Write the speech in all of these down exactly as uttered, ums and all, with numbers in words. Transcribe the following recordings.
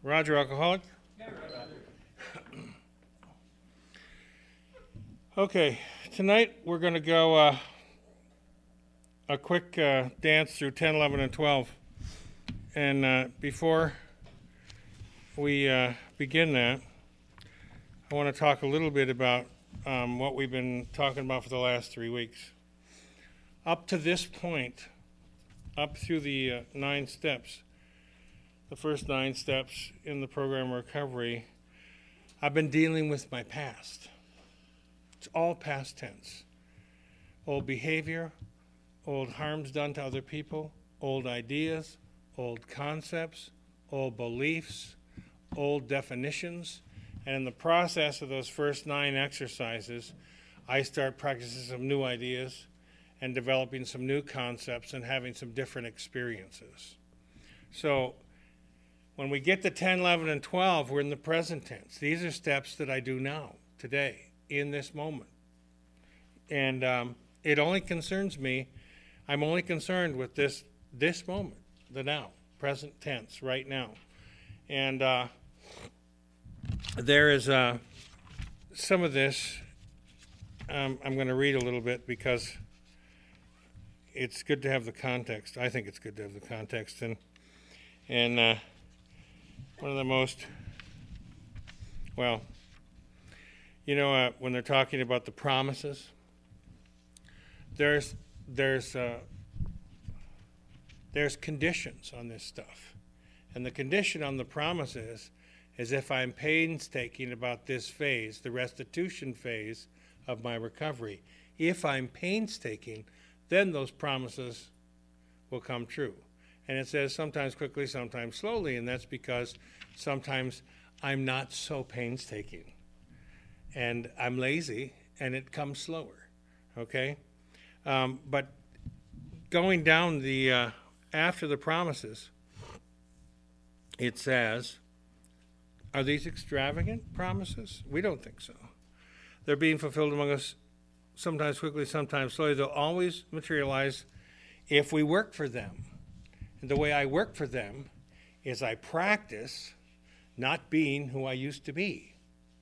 Roger, alcoholic? Okay, tonight we're going to go uh, a quick uh, dance through ten, eleven, and twelve. And uh, before we uh, begin that, I want to talk a little bit about um, what we've been talking about for the last three weeks. Up to this point, up through the uh, nine steps, the first nine steps in the program recovery, I've been dealing with my past. It's all past tense. Old behavior, old harms done to other people, old ideas, old concepts, old beliefs, old definitions. And in the process of those first nine exercises, I start practicing some new ideas and developing some new concepts and having some different experiences. So when we get to ten, eleven, and twelve, we're in the present tense. These are steps that I do now, today, in this moment. And um, it only concerns me, I'm only concerned with this this moment, the now, present tense, right now. And uh, there is uh, some of this, um, I'm going to read a little bit because it's good to have the context. I think it's good to have the context. And, and uh, one of the most, well, you know, uh, when they're talking about the promises, there's there's uh, there's conditions on this stuff, and the condition on the promises is if I'm painstaking about this phase, the restitution phase of my recovery. If I'm painstaking, then those promises will come true. And it says sometimes quickly, sometimes slowly, and that's because sometimes I'm not so painstaking. And I'm lazy, and it comes slower, okay? Um, but going down the, uh, after the promises, it says, are these extravagant promises? We don't think so. They're being fulfilled among us sometimes quickly, sometimes slowly. They'll always materialize if we work for them. And the way I work for them is I practice not being who I used to be.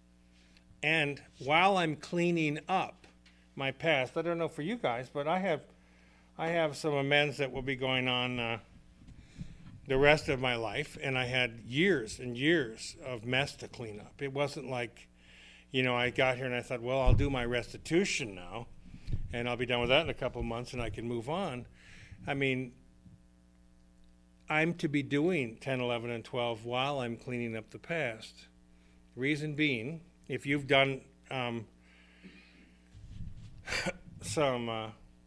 And while I'm cleaning up my past, I don't know for you guys, but I have I have some amends that will be going on uh, the rest of my life, and I had years and years of mess to clean up. It wasn't like, you know, I got here and I thought, well, I'll do my restitution now, and I'll be done with that in a couple of months, and I can move on. I mean, I'm to be doing ten, eleven, and twelve while I'm cleaning up the past. Reason being, if you've done um, some, uh,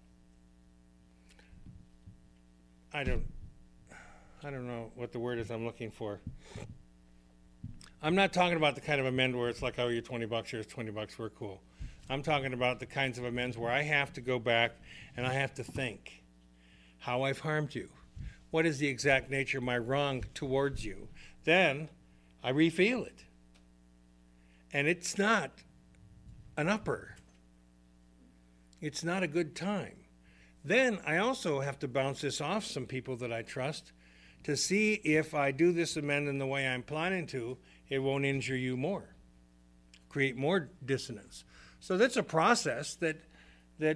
I don't, I don't know what the word is I'm looking for. I'm not talking about the kind of amend where it's like, oh, you're twenty bucks, here's twenty bucks, we're cool. I'm talking about the kinds of amends where I have to go back and I have to think how I've harmed you. What is the exact nature of my wrong towards you? Then I refeel it. And it's not an upper. It's not a good time. Then I also have to bounce this off some people that I trust to see if I do this amend in the way I'm planning to, it won't injure you more, create more dissonance. So that's a process that that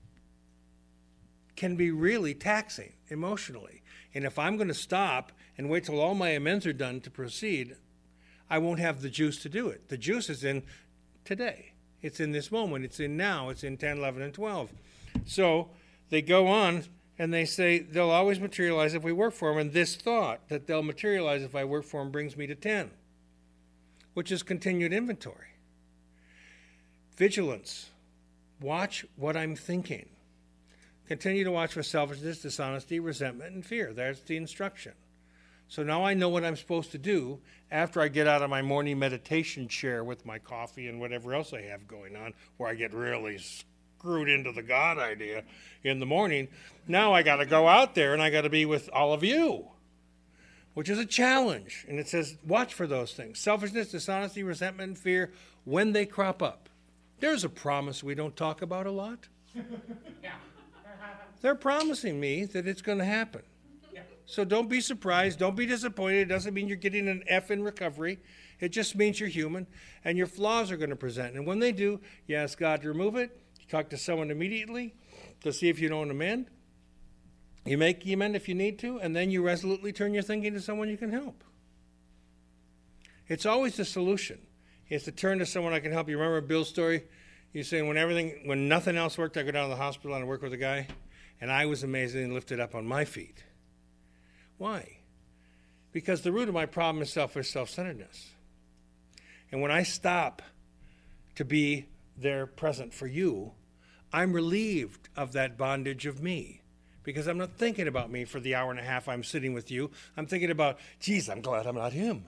can be really taxing emotionally. And if I'm going to stop and wait till all my amends are done to proceed, I won't have the juice to do it. The juice is in today. It's in this moment. It's in now. It's in ten, eleven, and twelve. So they go on and they say they'll always materialize if we work for them. And this thought that they'll materialize if I work for them brings me to ten, which is continued inventory. Vigilance. Watch what I'm thinking. Continue to watch for selfishness, dishonesty, resentment, and fear. That's the instruction. So now I know what I'm supposed to do after I get out of my morning meditation chair with my coffee and whatever else I have going on, where I get really screwed into the God idea in the morning. Now I got to go out there and I got to be with all of you, which is a challenge. And it says, watch for those things. Selfishness, dishonesty, resentment, and fear, when they crop up. There's a promise we don't talk about a lot. Yeah. They're promising me that it's going to happen. Yeah. So don't be surprised. Don't be disappointed. It doesn't mean you're getting an F in recovery. It just means you're human, and your flaws are going to present. And when they do, you ask God to remove it. You talk to someone immediately to see if you don't amend. You make the amend if you need to, and then you resolutely turn your thinking to someone you can help. It's always the solution. Is to turn to someone I can help you. Remember Bill's story? He's saying when everything, when nothing else worked, I go down to the hospital and I work with a guy, and I was amazingly lifted up on my feet. Why? Because the root of my problem is selfish self-centeredness. And when I stop to be there present for you, I'm relieved of that bondage of me. Because I'm not thinking about me for the hour and a half I'm sitting with you. I'm thinking about, geez, I'm glad I'm not him.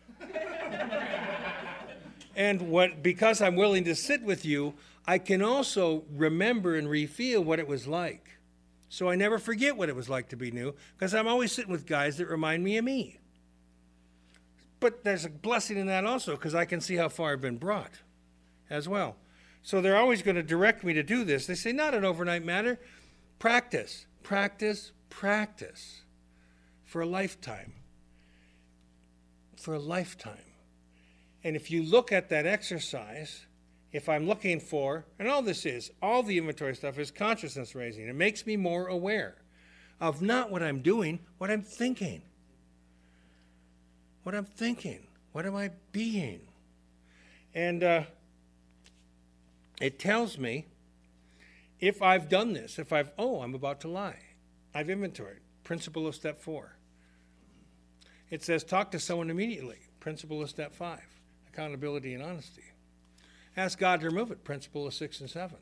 And what, because I'm willing to sit with you, I can also remember and re-feel what it was like. So I never forget what it was like to be new, because I'm always sitting with guys that remind me of me. But there's a blessing in that also, because I can see how far I've been brought as well. So they're always going to direct me to do this. They say, not an overnight matter. Practice, practice, practice for a lifetime. For a lifetime. And if you look at that exercise, if I'm looking for, and all this is, all the inventory stuff is consciousness raising. It makes me more aware of not what I'm doing, what I'm thinking. What I'm thinking. What am I being? And uh, it tells me if I've done this, if I've, oh, I'm about to lie. I've inventoried. Principle of step four. It says talk to someone immediately. Principle of step five. Accountability and honesty. Ask God to remove it. Principle of six and seven.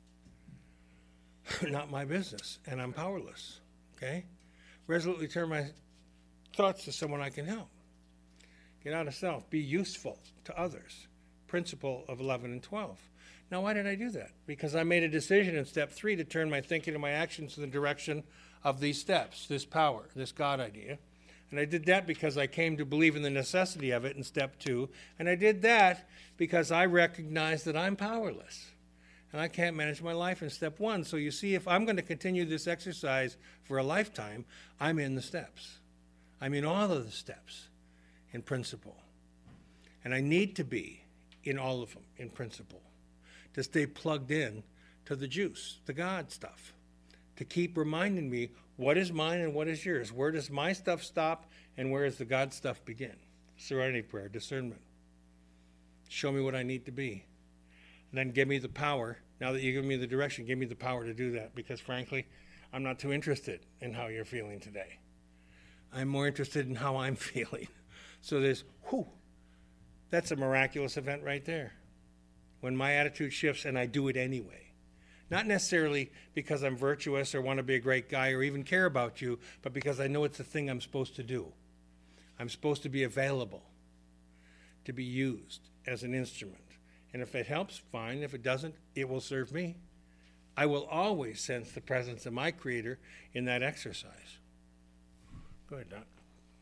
Not my business, and I'm powerless. Okay? Resolutely turn my thoughts to someone I can help. Get out of self. Be useful to others. Principle of eleven and twelve. Now, why did I do that? Because I made a decision in step three to turn my thinking and my actions in the direction of these steps, this power, this God idea. And I did that because I came to believe in the necessity of it in step two. And I did that because I recognized that I'm powerless. And I can't manage my life in step one. So you see, if I'm going to continue this exercise for a lifetime, I'm in the steps. I'm in all of the steps in principle. And I need to be in all of them in principle to stay plugged in to the juice, the God stuff, to keep reminding me what is mine and what is yours. Where does my stuff stop and where does the God stuff begin? Serenity prayer, discernment. Show me what I need to be. And then give me the power. Now that you give me the direction, give me the power to do that, because frankly, I'm not too interested in how you're feeling today. I'm more interested in how I'm feeling. So there's, whew, that's a miraculous event right there. When my attitude shifts and I do it anyway. Not necessarily because I'm virtuous or want to be a great guy or even care about you, but because I know it's the thing I'm supposed to do. I'm supposed to be available, to be used as an instrument. And if it helps, fine. If it doesn't, it will serve me. I will always sense the presence of my Creator in that exercise. Go ahead, Doc.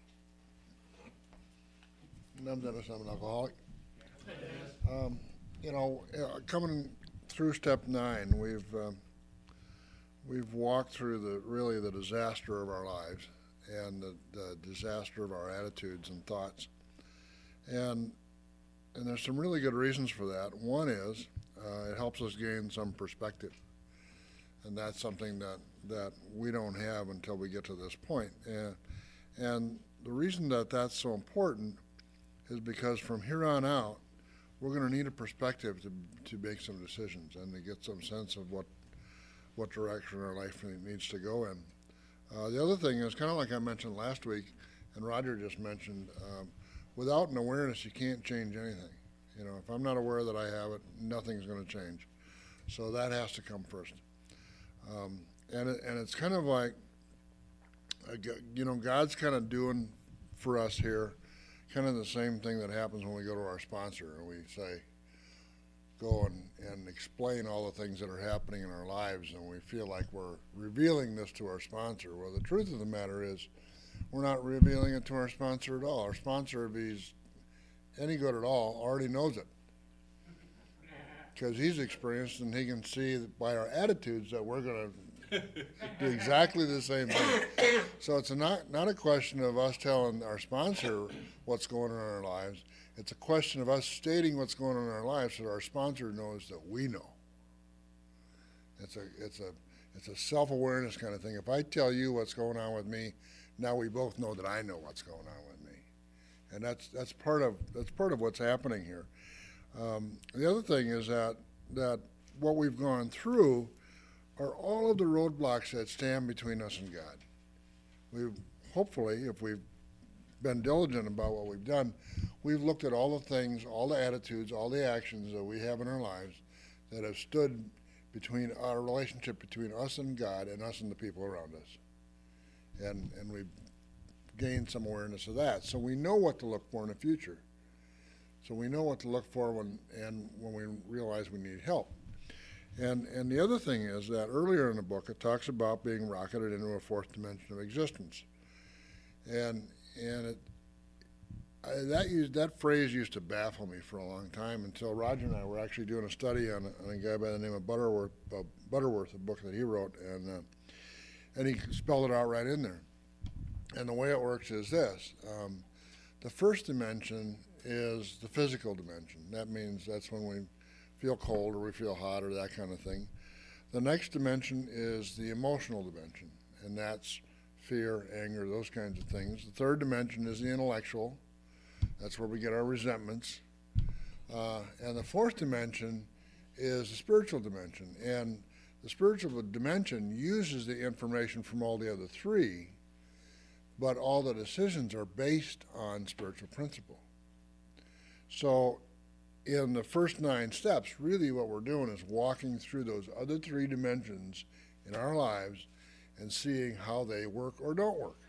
I'm Dennis. I'm an alcoholic. Um, you know, uh, coming through step nine, we've uh, we've walked through the really the disaster of our lives and the, the disaster of our attitudes and thoughts, and and there's some really good reasons for that. One is uh, it helps us gain some perspective, and that's something that that we don't have until we get to this point. And and the reason that that's so important is because from here on out, we're going to need a perspective to to make some decisions and to get some sense of what what direction our life needs to go in. Uh, the other thing is kind of like I mentioned last week, and Roger just mentioned, um, without an awareness, you can't change anything. You know, if I'm not aware that I have it, nothing's going to change. So that has to come first. Um, and it, and it's kind of like, uh, you know, God's kind of doing for us here kind of the same thing that happens when we go to our sponsor and we say, go and, and explain all the things that are happening in our lives, and we feel like we're revealing this to our sponsor. Well, the truth of the matter is we're not revealing it to our sponsor at all. Our sponsor, if he's any good at all, already knows it because he's experienced, and he can see that by our attitudes that we're going to do exactly the same thing. So it's a not, not a question of us telling our sponsor what's going on in our lives. It's a question of us stating what's going on in our lives so that our sponsor knows that we know. It's a, it's a, it's a self-awareness kind of thing. If I tell you what's going on with me, now we both know that I know what's going on with me. And that's, that's, part, of, that's part of what's happening here. Um, the other thing is that, that what we've gone through are all of the roadblocks that stand between us and God. We've, hopefully, if we've been diligent about what we've done, we've looked at all the things, all the attitudes, all the actions that we have in our lives that have stood between our relationship between us and God and us and the people around us. And, and we've gained some awareness of that. So we know what to look for in the future. So we know what to look for when, and when we realize we need help. And, and the other thing is that earlier in the book, it talks about being rocketed into a fourth dimension of existence. And, and it, I, that, used, that phrase used to baffle me for a long time until Roger and I were actually doing a study on a, on a guy by the name of Butterworth, uh, Butterworth, a book that he wrote, and, uh, and he spelled it out right in there. And the way it works is this. Um, the first dimension is the physical dimension. That means that's when we feel cold or we feel hot or that kind of thing. The next dimension is the emotional dimension, and that's fear, anger, those kinds of things. The third dimension is the intellectual. That's where we get our resentments. Uh, and the fourth dimension is the spiritual dimension. And the spiritual dimension uses the information from all the other three, but all the decisions are based on spiritual principle. So in the first nine steps, really what we're doing is walking through those other three dimensions in our lives and seeing how they work or don't work.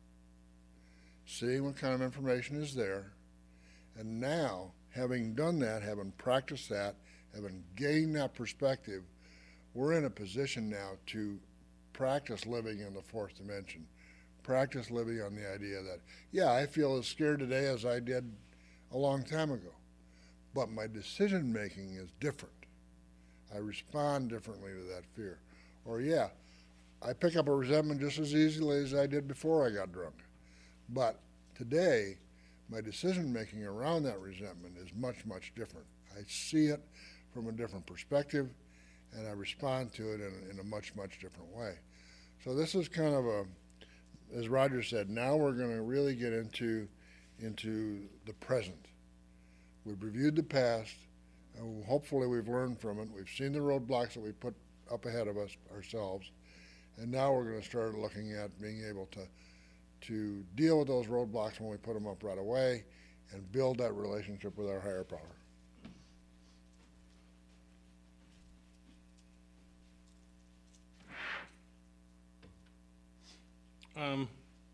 Seeing what kind of information is there. And now, having done that, having practiced that, having gained that perspective, we're in a position now to practice living in the fourth dimension. Practice living on the idea that, yeah, I feel as scared today as I did a long time ago. But my decision making is different. I respond differently to that fear. Or yeah, I pick up a resentment just as easily as I did before I got drunk. But today, my decision making around that resentment is much, much different. I see it from a different perspective, and I respond to it in, in a much, much different way. So this is kind of a, as Roger said, now we're going to really get into, into the present. We've reviewed the past, and hopefully we've learned from it. We've seen the roadblocks that we put up ahead of us ourselves, and now we're going to start looking at being able to, to deal with those roadblocks when we put them up right away and build that relationship with our higher power. Um,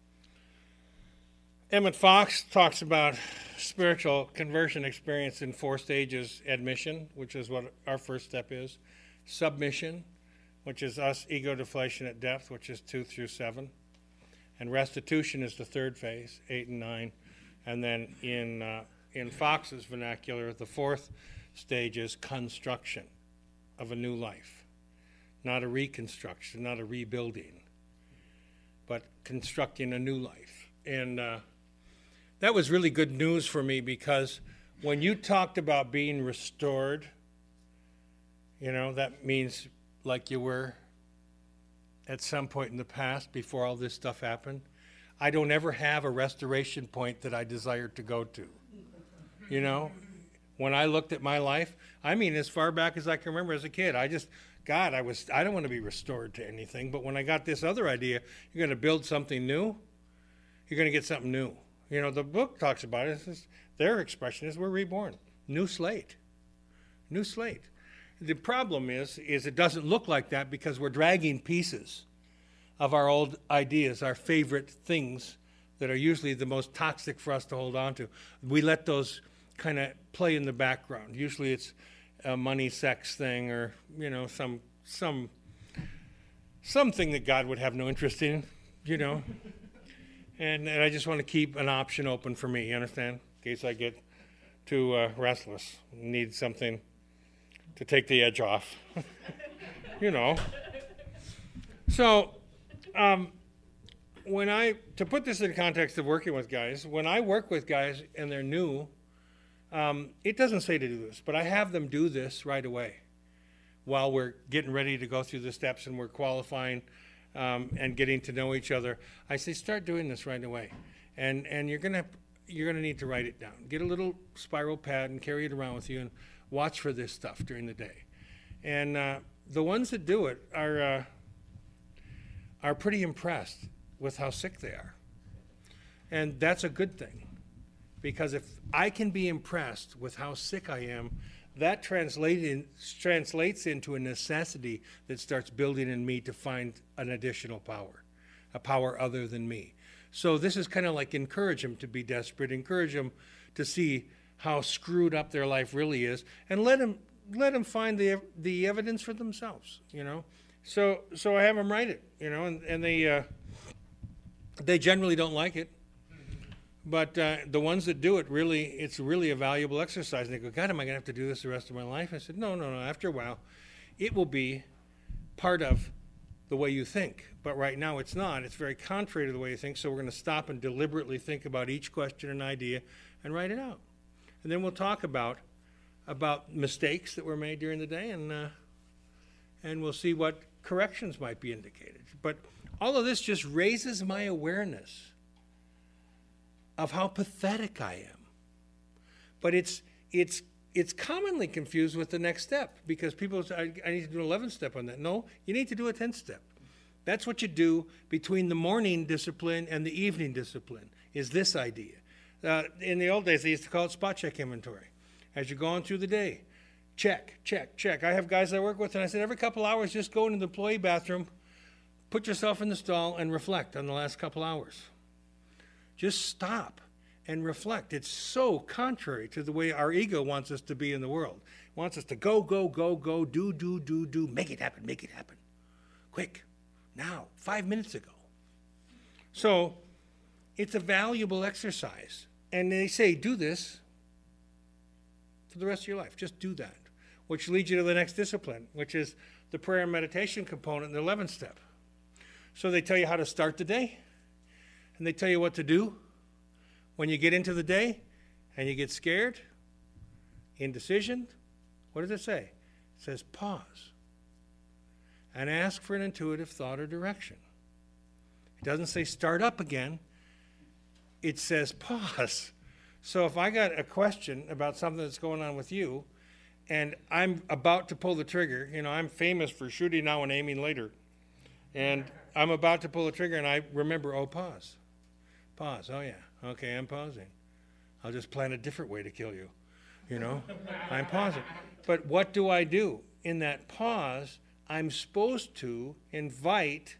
Emmett Fox talks about spiritual conversion experience in four stages: admission, which is what our first step is; submission, which is us ego deflation at depth, which is two through seven; and restitution is the third phase, eight and nine. And then in uh, in Fox's vernacular, the fourth stage is construction of a new life, not a reconstruction, not a rebuilding, but constructing a new life. And uh, that was really good news for me, because when you talked about being restored, you know, that means like you were at some point in the past before all this stuff happened. I don't ever have a restoration point that I desire to go to. You know, when I looked at my life, I mean, as far back as I can remember as a kid, I just, God, I was, I don't want to be restored to anything. But when I got this other idea, you're going to build something new, you're going to get something new. You know, the book talks about it. It's just, their expression is we're reborn. New slate. New slate. The problem is, is it doesn't look like that because we're dragging pieces of our old ideas, our favorite things that are usually the most toxic for us to hold on to. We let those kind of play in the background. Usually it's a money, sex thing, or, you know, some some something that God would have no interest in, you know. and, and I just want to keep an option open for me, you understand? In case I get too uh, restless, need something to take the edge off, you know. So, um, when I, to put this in the context of working with guys, when I work with guys and they're new, um, it doesn't say to do this, but I have them do this right away while we're getting ready to go through the steps and we're qualifying um, and getting to know each other. I say, start doing this right away. And, and you're gonna, you're gonna need to write it down. Get a little spiral pad and carry it around with you and watch for this stuff during the day. And uh, the ones that do it are, uh, are pretty impressed with how sick they are. And that's a good thing, because if I can be impressed with how sick I am, that translated, translates into a necessity that starts building in me to find an additional power, a power other than me. So this is kind of like encourage them to be desperate, encourage them to see how screwed up their life really is, and let them, let them find the, the evidence for themselves, you know? So, so I have them write it, you know, and, and they, uh, they generally don't like it. But uh, the ones that do it, really, it's really a valuable exercise. And they go, God, am I going to have to do this the rest of my life? I said, no, no, no. After a while, it will be part of the way you think. But right now, it's not. It's very contrary to the way you think. So we're going to stop and deliberately think about each question and idea and write it out. And then we'll talk about about mistakes that were made during the day, and uh, and we'll see what corrections might be indicated. But all of this just raises my awareness of how pathetic I am. But it's it's it's commonly confused with the next step, because people say, I, I need to do an eleventh step on that. No, you need to do a tenth step. That's what you do between the morning discipline and the evening discipline, is this idea. Uh, in the old days, they used to call it spot check inventory. As you're going through the day, check, check, check. I have guys I work with, and I said, every couple hours, just go into the employee bathroom, put yourself in the stall, and reflect on the last couple hours. Just stop and reflect. It's so contrary to the way our ego wants us to be in the world. It wants us to go, go, go, go, do, do, do, do, make it happen, make it happen. Quick, now, five minutes ago. So it's a valuable exercise. And they say, do this for the rest of your life. Just do that, which leads you to the next discipline, which is the prayer and meditation component in the eleventh step. So they tell you how to start the day, and they tell you what to do when you get into the day and you get scared, indecision. What does it say? It says pause and ask for an intuitive thought or direction. It doesn't say start up again. It says pause. So if I got a question about something that's going on with you, and I'm about to pull the trigger, you know, I'm famous for shooting now and aiming later, and I'm about to pull the trigger, and I remember, oh, pause. Pause. Oh, yeah. Okay, I'm pausing. I'll just plan a different way to kill you, you know? I'm pausing. But what do I do? In that pause, I'm supposed to invite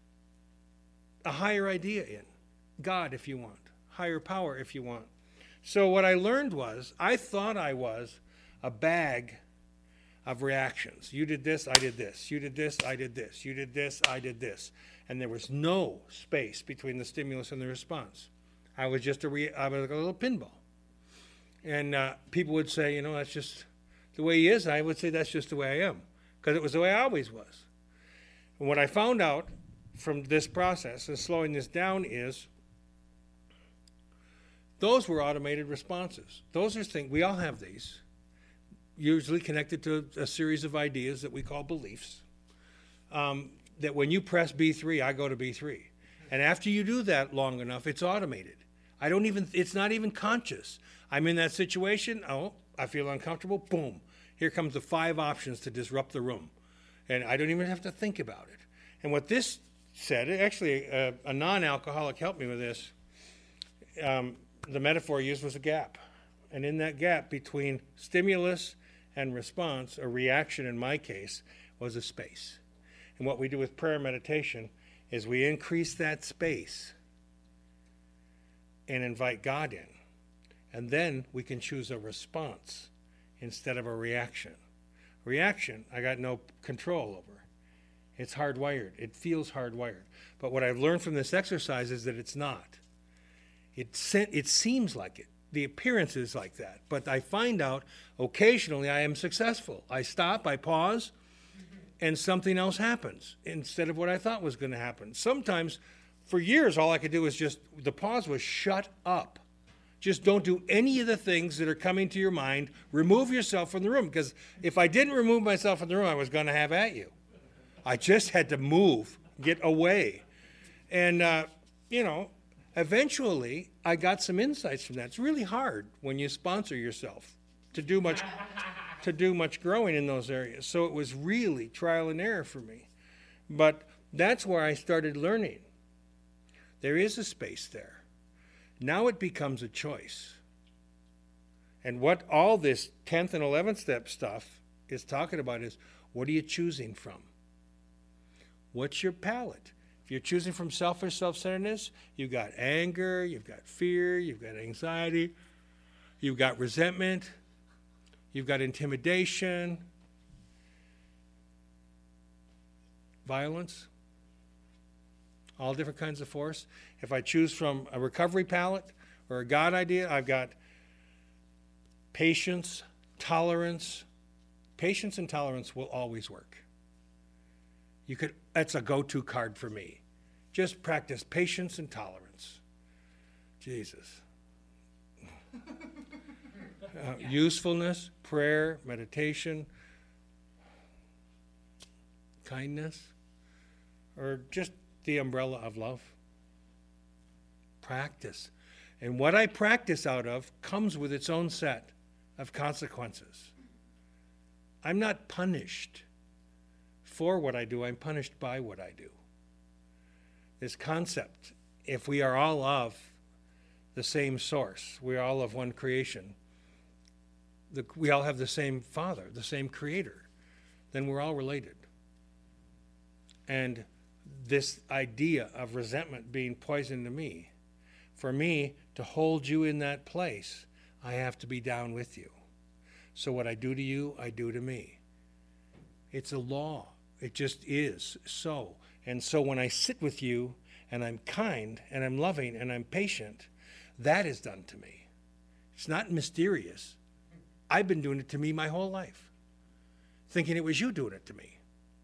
a higher idea in. God, if you want. Higher power, if you want. So what I learned was, I thought I was a bag of reactions. You did this, I did this. You did this, I did this. You did this, I did this. And there was no space between the stimulus and the response. I was just a, re- I was like a little pinball. And uh, people would say, you know, that's just the way he is. I would say that's just the way I am, because it was the way I always was. And what I found out from this process and slowing this down is, those were automated responses. Those are things, we all have these, usually connected to a series of ideas that we call beliefs, um, that when you press B three, I go to B three. And after you do that long enough, it's automated. I don't even, it's not even conscious. I'm in that situation, oh, I feel uncomfortable, boom. Here comes the five options to disrupt the room. And I don't even have to think about it. And what this said, actually, a, a non-alcoholic helped me with this. Um, the metaphor used was a gap. And in that gap between stimulus and response, or reaction in my case, was a space. And what we do with prayer and meditation is we increase that space and invite God in. And then we can choose a response instead of a reaction. Reaction, I got no control over. It's hardwired. It feels hardwired. But what I've learned from this exercise is that it's not. It, se- it seems like it. The appearance is like that. But I find out occasionally I am successful. I stop, I pause, and something else happens instead of what I thought was going to happen. Sometimes, for years, all I could do was just, the pause was shut up. Just don't do any of the things that are coming to your mind. Remove yourself from the room, because if I didn't remove myself from the room, I was going to have at you. I just had to move, get away. And, uh, you know, eventually I got some insights from that. It's really hard when you sponsor yourself to do much to do much growing in those areas. So it was really trial and error for me. But that's where I started learning. There is a space there. Now it becomes a choice. And what all this tenth and eleventh step stuff is talking about is, what are you choosing from? What's your palate? If you're choosing from selfish self-centeredness, you've got anger, you've got fear, you've got anxiety, you've got resentment, you've got intimidation, violence, all different kinds of force. If I choose from a recovery palette or a God idea, I've got patience, tolerance. Patience and tolerance will always work. You could, that's a go-to card for me. Just practice patience and tolerance. Jesus. Uh, usefulness, prayer, meditation, kindness, or just the umbrella of love. Practice. And what I practice out of comes with its own set of consequences. I'm not punished for what I do, I'm punished by what I do. This concept, if we are all of the same source, we're all of one creation, the, we all have the same Father, the same Creator, then we're all related. And this idea of resentment being poison to me, for me to hold you in that place, I have to be down with you. So what I do to you, I do to me. It's a law. It just is so. And so when I sit with you and I'm kind and I'm loving and I'm patient, that is done to me. It's not mysterious. I've been doing it to me my whole life, thinking it was you doing it to me.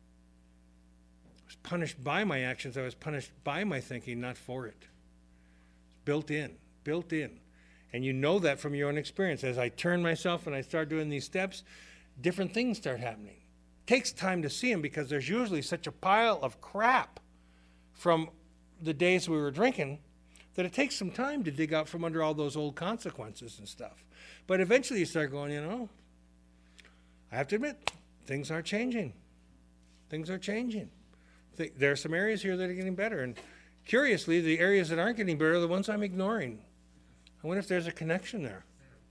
I was punished by my actions. I was punished by my thinking, not for it. It's built in, built in. And you know that from your own experience. As I turn myself and I start doing these steps, different things start happening. Takes time to see them because there's usually such a pile of crap from the days we were drinking that it takes some time to dig out from under all those old consequences and stuff. But eventually you start going, you know, I have to admit, things are changing. Things are changing. Th- there are some areas here that are getting better. And curiously, the areas that aren't getting better are the ones I'm ignoring. I wonder if there's a connection there.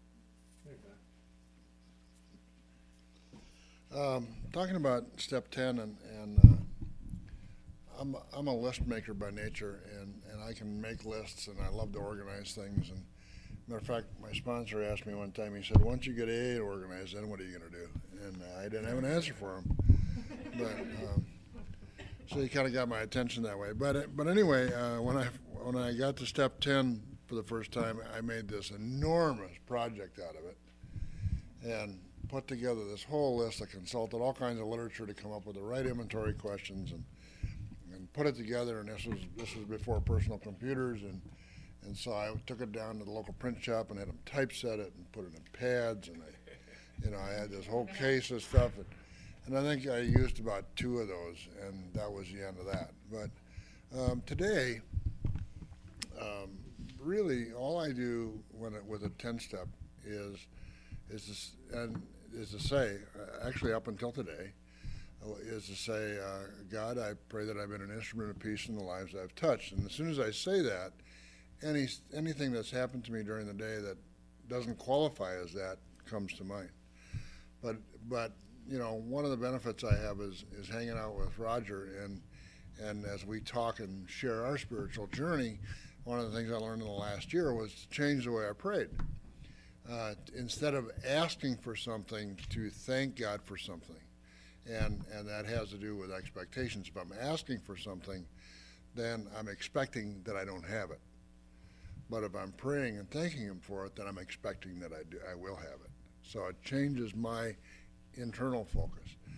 Um, talking about step ten, and, and uh, I'm, I'm a list maker by nature, and, and I can make lists, and I love to organize things. And matter of fact, my sponsor asked me one time, he said, once you get A organized, then what are you going to do? And uh, I didn't have an answer for him. But um, so he kind of got my attention that way. But but anyway, uh, when I when I got to step ten for the first time, I made this enormous project out of it, and put together this whole list. I consulted all kinds of literature to come up with the right inventory questions, and and put it together. And this was this was before personal computers, and and so I took it down to the local print shop and had them typeset it and put it in pads, and I, you know, I had this whole case of stuff, and, and I think I used about two of those, and that was the end of that. But um, today, um, really, all I do when it, with a ten step is is to, s- and is to say, uh, actually up until today, uh, is to say, uh, God, I pray that I've been an instrument of peace in the lives I've touched. And as soon as I say that, any anything that's happened to me during the day that doesn't qualify as that comes to mind. But but you know, one of the benefits I have is is hanging out with Roger, and and as we talk and share our spiritual journey, one of the things I learned in the last year was to change the way I prayed. Uh, instead of asking for something, to thank God for something. And and that has to do with expectations. If I'm asking for something, then I'm expecting that I don't have it. But if I'm praying and thanking Him for it, then I'm expecting that I do, I will have it. So it changes my internal focus.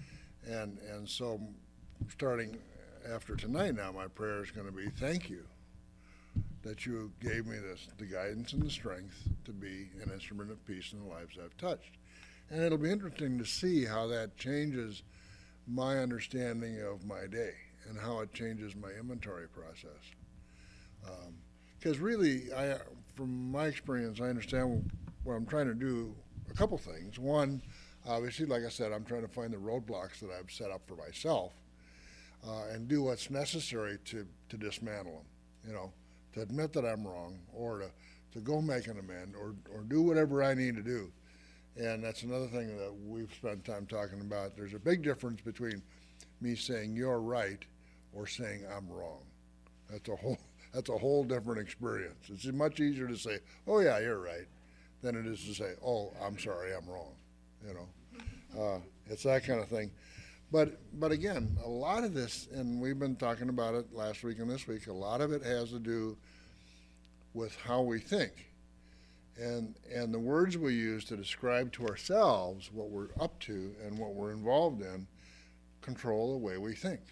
And, and so starting after tonight now, my prayer is going to be thank you that you gave me this, the guidance and the strength to be an instrument of peace in the lives I've touched. And it'll be interesting to see how that changes my understanding of my day and how it changes my inventory process. Because um, really, I, from my experience, I understand what I'm trying to do, a couple things. One, obviously, like I said, I'm trying to find the roadblocks that I've set up for myself uh, and do what's necessary to, to dismantle them, you know, to admit that I'm wrong or to, to go make an amend or, or do whatever I need to do. And that's another thing that we've spent time talking about. There's a big difference between me saying you're right or saying I'm wrong. That's a whole, that's a whole different experience. It's much easier to say, oh yeah, you're right, than it is to say, oh, I'm sorry, I'm wrong. You know, uh, it's that kind of thing. But, but again, a lot of this, and we've been talking about it last week and this week, a lot of it has to do with how we think. And, and the words we use to describe to ourselves what we're up to and what we're involved in control the way we think.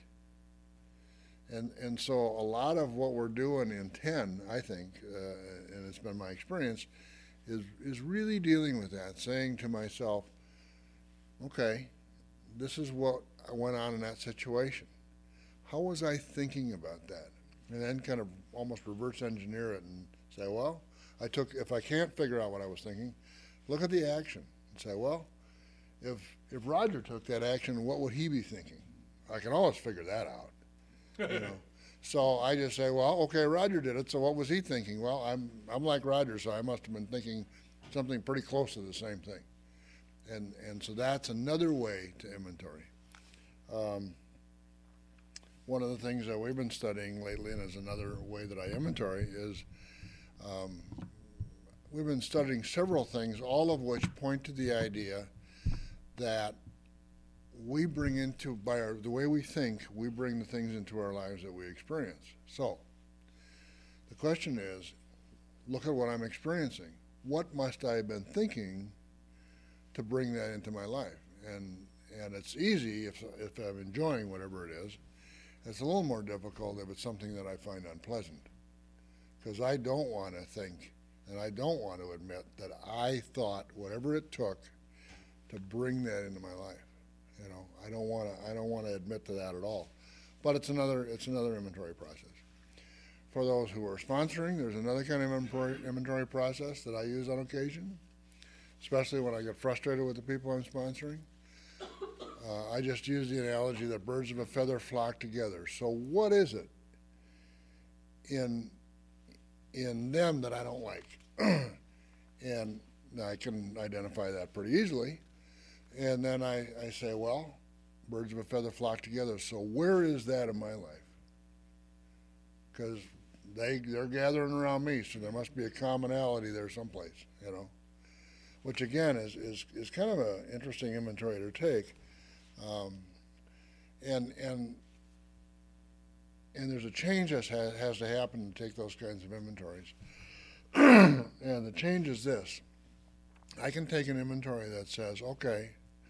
And, and so a lot of what we're doing in ten, I think, uh, and it's been my experience, is, is really dealing with that, saying to myself, okay, this is what went on in that situation. How was I thinking about that? And then kind of almost reverse engineer it and say, well, I took, if I can't figure out what I was thinking, look at the action and say, well, if, if Roger took that action, what would he be thinking? I can always figure that out, you know. So I just say, well, okay, Roger did it, so what was he thinking? Well, I'm, I'm like Roger, so I must have been thinking something pretty close to the same thing. And, and so that's another way to inventory. Um, one of the things that we've been studying lately, and is another way that I inventory, is um, we've been studying several things, all of which point to the idea that we bring into, by our, the way we think, we bring the things into our lives that we experience. So the question is, look at what I'm experiencing. What must I have been thinking to bring that into my life? And and it's easy if, if I'm enjoying whatever it is. It's a little more difficult if it's something that I find unpleasant. Because I don't want to think, and I don't want to admit that I thought whatever it took to bring that into my life. You know, I don't want to. I don't want to admit to that at all. But it's another. It's another inventory process. For those who are sponsoring, there's another kind of inventory, inventory process that I use on occasion, especially when I get frustrated with the people I'm sponsoring. Uh, I just use the analogy that birds of a feather flock together. So what is it in in them that I don't like? And I can identify that pretty easily. And then I, I say, well, birds of a feather flock together. So where is that in my life? Because they, they're gathering around me, so there must be a commonality there someplace, you know. Which again is, is, is kind of an interesting inventory to take. Um, and, and, and there's a change that has, has to happen to take those kinds of inventories. And the change is this. I can take an inventory that says, okay,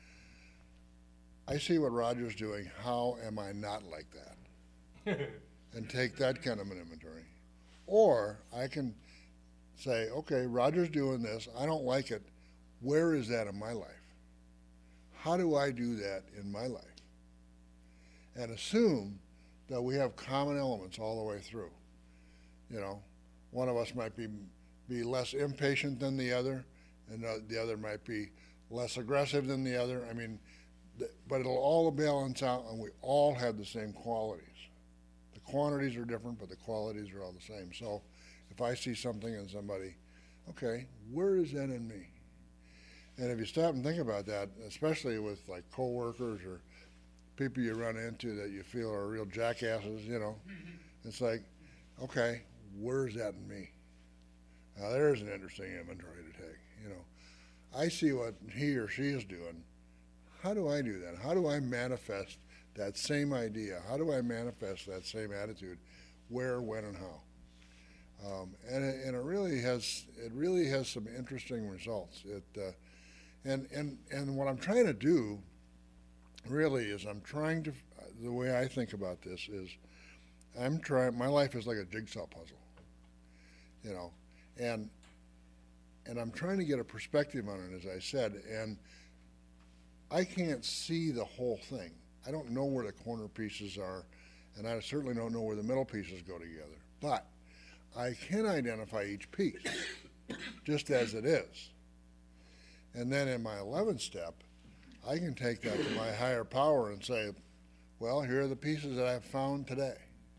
I see what Roger's doing. How am I not like that? And take that kind of an inventory. Or I can say, okay, Roger's doing this. I don't like it. Where is that in my life? How do I do that in my life? And assume that we have common elements all the way through. You know, one of us might be, be less impatient than the other, and the other might be less aggressive than the other. I mean, but it'll all balance out, and we all have the same qualities. The quantities are different, but the qualities are all the same. So if I see something in somebody, okay, where is that in me? And if you stop and think about that, especially with like coworkers or people you run into that you feel are real jackasses, you know, it's like, okay, where's that in me? Now there's an interesting inventory to take, you know. I see what he or she is doing. How do I do that? How do I manifest that same idea? How do I manifest that same attitude? Where, when, and how? Um, and, it, and it really has it really has some interesting results. It uh, and and and what I'm trying to do really is I'm trying to, the way I think about this is I'm trying, my life is like a jigsaw puzzle, you know, and and I'm trying to get a perspective on it, as I said, and I can't see the whole thing. I don't know where the corner pieces are, and I certainly don't know where the middle pieces go together. But I can identify each piece, just as it is. And then in my eleventh step, I can take that to my higher power and say, well, here are the pieces that I've found today.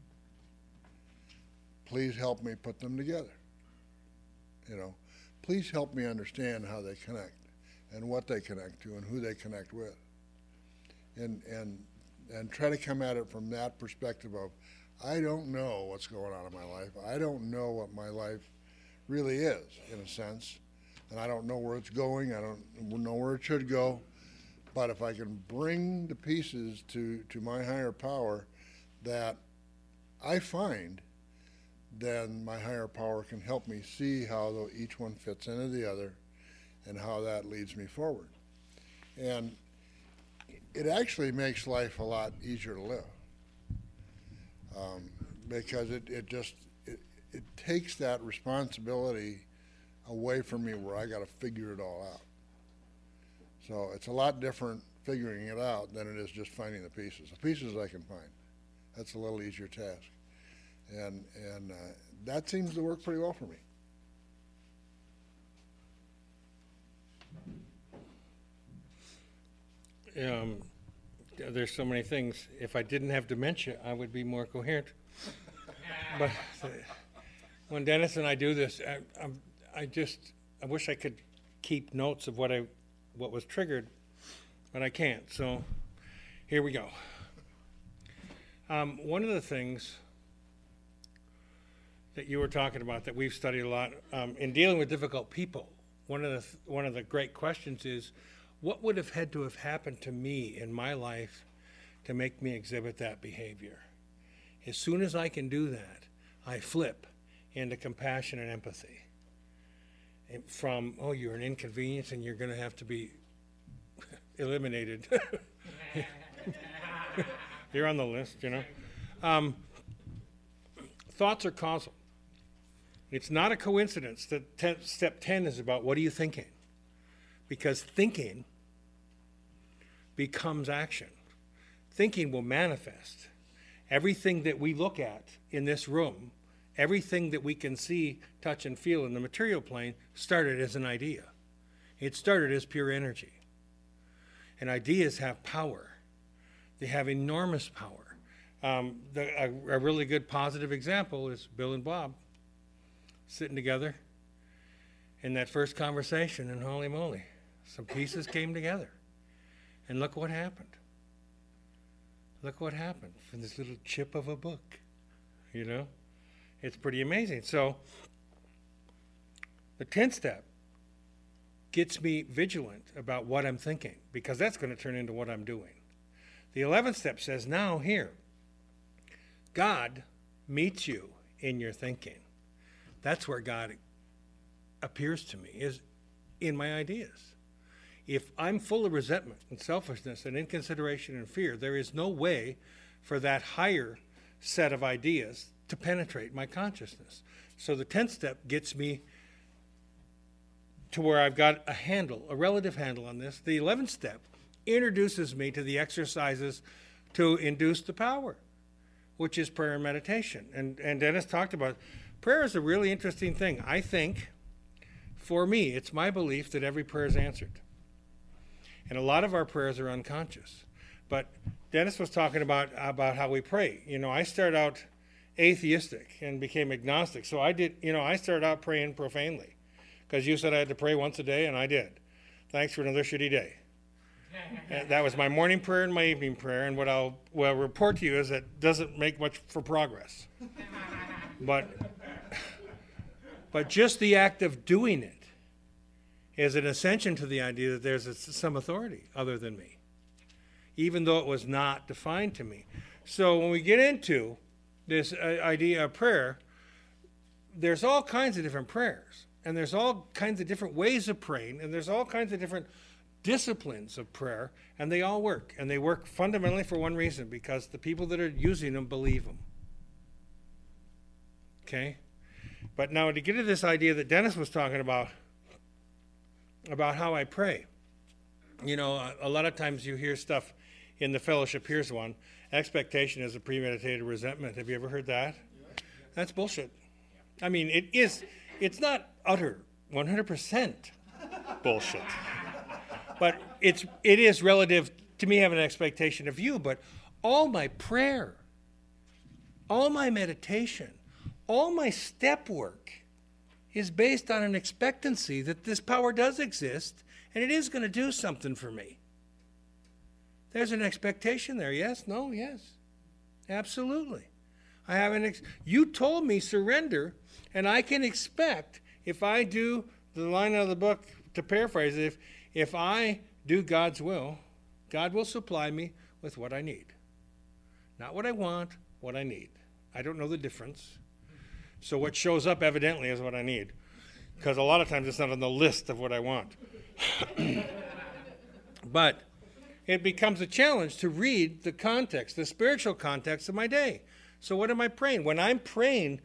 Please help me put them together. You know, please help me understand how they connect and what they connect to and who they connect with. And, and, and try to come at it from that perspective of, I don't know what's going on in my life. I don't know what my life really is, in a sense. And I don't know where it's going. I don't know where it should go. But if I can bring the pieces to, to my higher power that I find, then my higher power can help me see how the, each one fits into the other and how that leads me forward. And it actually makes life a lot easier to live, um, because it, it just, it, it takes that responsibility away from me where I got to figure it all out. So it's a lot different figuring it out than it is just finding the pieces. The pieces I can find. That's a little easier task. And, and uh, that seems to work pretty well for me. Um, there's so many things. If I didn't have dementia, I would be more coherent. But uh, when Dennis and I do this, I, I'm, I just, I wish I could keep notes of what I, what was triggered, but I can't. So here we go. Um, one of the things that you were talking about that we've studied a lot um, in dealing with difficult people, one of the th- one of the great questions is, what would have had to have happened to me in my life to make me exhibit that behavior? As soon as I can do that, I flip into compassion and empathy. And from, oh, you're an inconvenience and you're going to have to be eliminated. You're on the list, you know. Um, thoughts are causal. It's not a coincidence that ten, step ten is about what are you thinking? Because thinking becomes action. Thinking will manifest. Everything that we look at in this room, everything that we can see, touch, and feel in the material plane started as an idea. It started as pure energy. And ideas have power. They have enormous power. Um, the, a, a really good positive example is Bill and Bob sitting together in that first conversation, and holy moly, some pieces came together. And look what happened. Look what happened from this little chip of a book, you know? It's pretty amazing. So the tenth step gets me vigilant about what I'm thinking, because that's going to turn into what I'm doing. The eleventh step says, now here, God meets you in your thinking. That's where God appears to me, is in my ideas. If I'm full of resentment and selfishness and inconsideration and fear, there is no way for that higher set of ideas to penetrate my consciousness. So the tenth step gets me to where I've got a handle, a relative handle on this. The eleventh step introduces me to the exercises to induce the power, which is prayer and meditation. And, and Dennis talked about prayer is a really interesting thing. I think, for me, it's my belief that every prayer is answered. And a lot of our prayers are unconscious. But Dennis was talking about, about how we pray. You know, I started out atheistic and became agnostic. So I did, you know, I started out praying profanely. Because you said I had to pray once a day, and I did. Thanks for another shitty day. That was my morning prayer and my evening prayer. And what I'll, what I'll report to you is that doesn't make much for progress. But, but just the act of doing it is an ascension to the idea that there's a, some authority other than me, even though it was not defined to me. So when we get into this uh, idea of prayer, there's all kinds of different prayers, and there's all kinds of different ways of praying, and there's all kinds of different disciplines of prayer, and they all work. And they work fundamentally for one reason, because the people that are using them believe them. Okay? But now to get to this idea that Dennis was talking about, about how I pray. You know, a, a lot of times you hear stuff in the fellowship. Here's one. Expectation is a premeditated resentment. Have you ever heard that? That's bullshit. I mean, it is, it's not utter one hundred percent bullshit. But it's, it is relative to me having an expectation of you. But all my prayer, all my meditation, all my step work is based on an expectancy that this power does exist and it is going to do something for me. There's an expectation there. Yes? No? Yes. Absolutely. I have an ex- you told me surrender, and I can expect if I do the line out of the book, to paraphrase it, if, if I do God's will, God will supply me with what I need. Not what I want, what I need. I don't know the difference. So what shows up evidently is what I need, because a lot of times it's not on the list of what I want. But it becomes a challenge to read the context, the spiritual context of my day. So what am I praying? When I'm praying,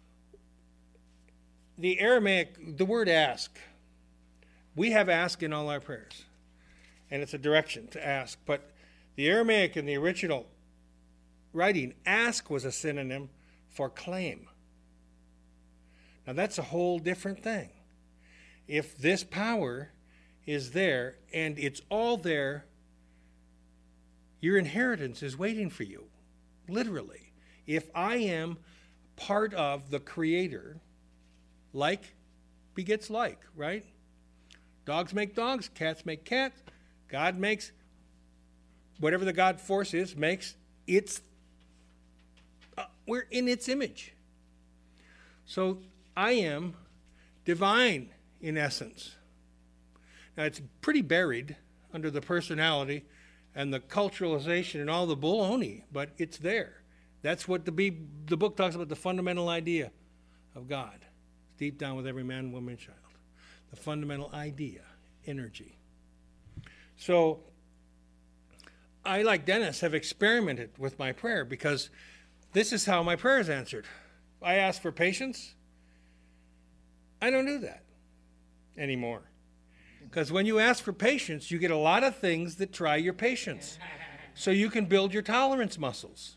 the Aramaic, the word ask, we have ask in all our prayers, and it's a direction to ask. But the Aramaic in the original writing, ask was a synonym for claim. Now that's a whole different thing. If this power is there and it's all there, your inheritance is waiting for you, literally. If I am part of the Creator, like begets like, right? Dogs make dogs, cats make cats. God makes, whatever the God force is, makes its, uh, we're in its image. So I am divine in essence. Now it's pretty buried under the personality and the culturalization and all the baloney, but it's there. That's what the, be- the book talks about, the fundamental idea of God. It's deep down with every man, woman, child. The fundamental idea, energy. So I, like Dennis, have experimented with my prayer, because this is how my prayer is answered. I ask for patience. I don't do that anymore. Because when you ask for patience, you get a lot of things that try your patience. So you can build your tolerance muscles.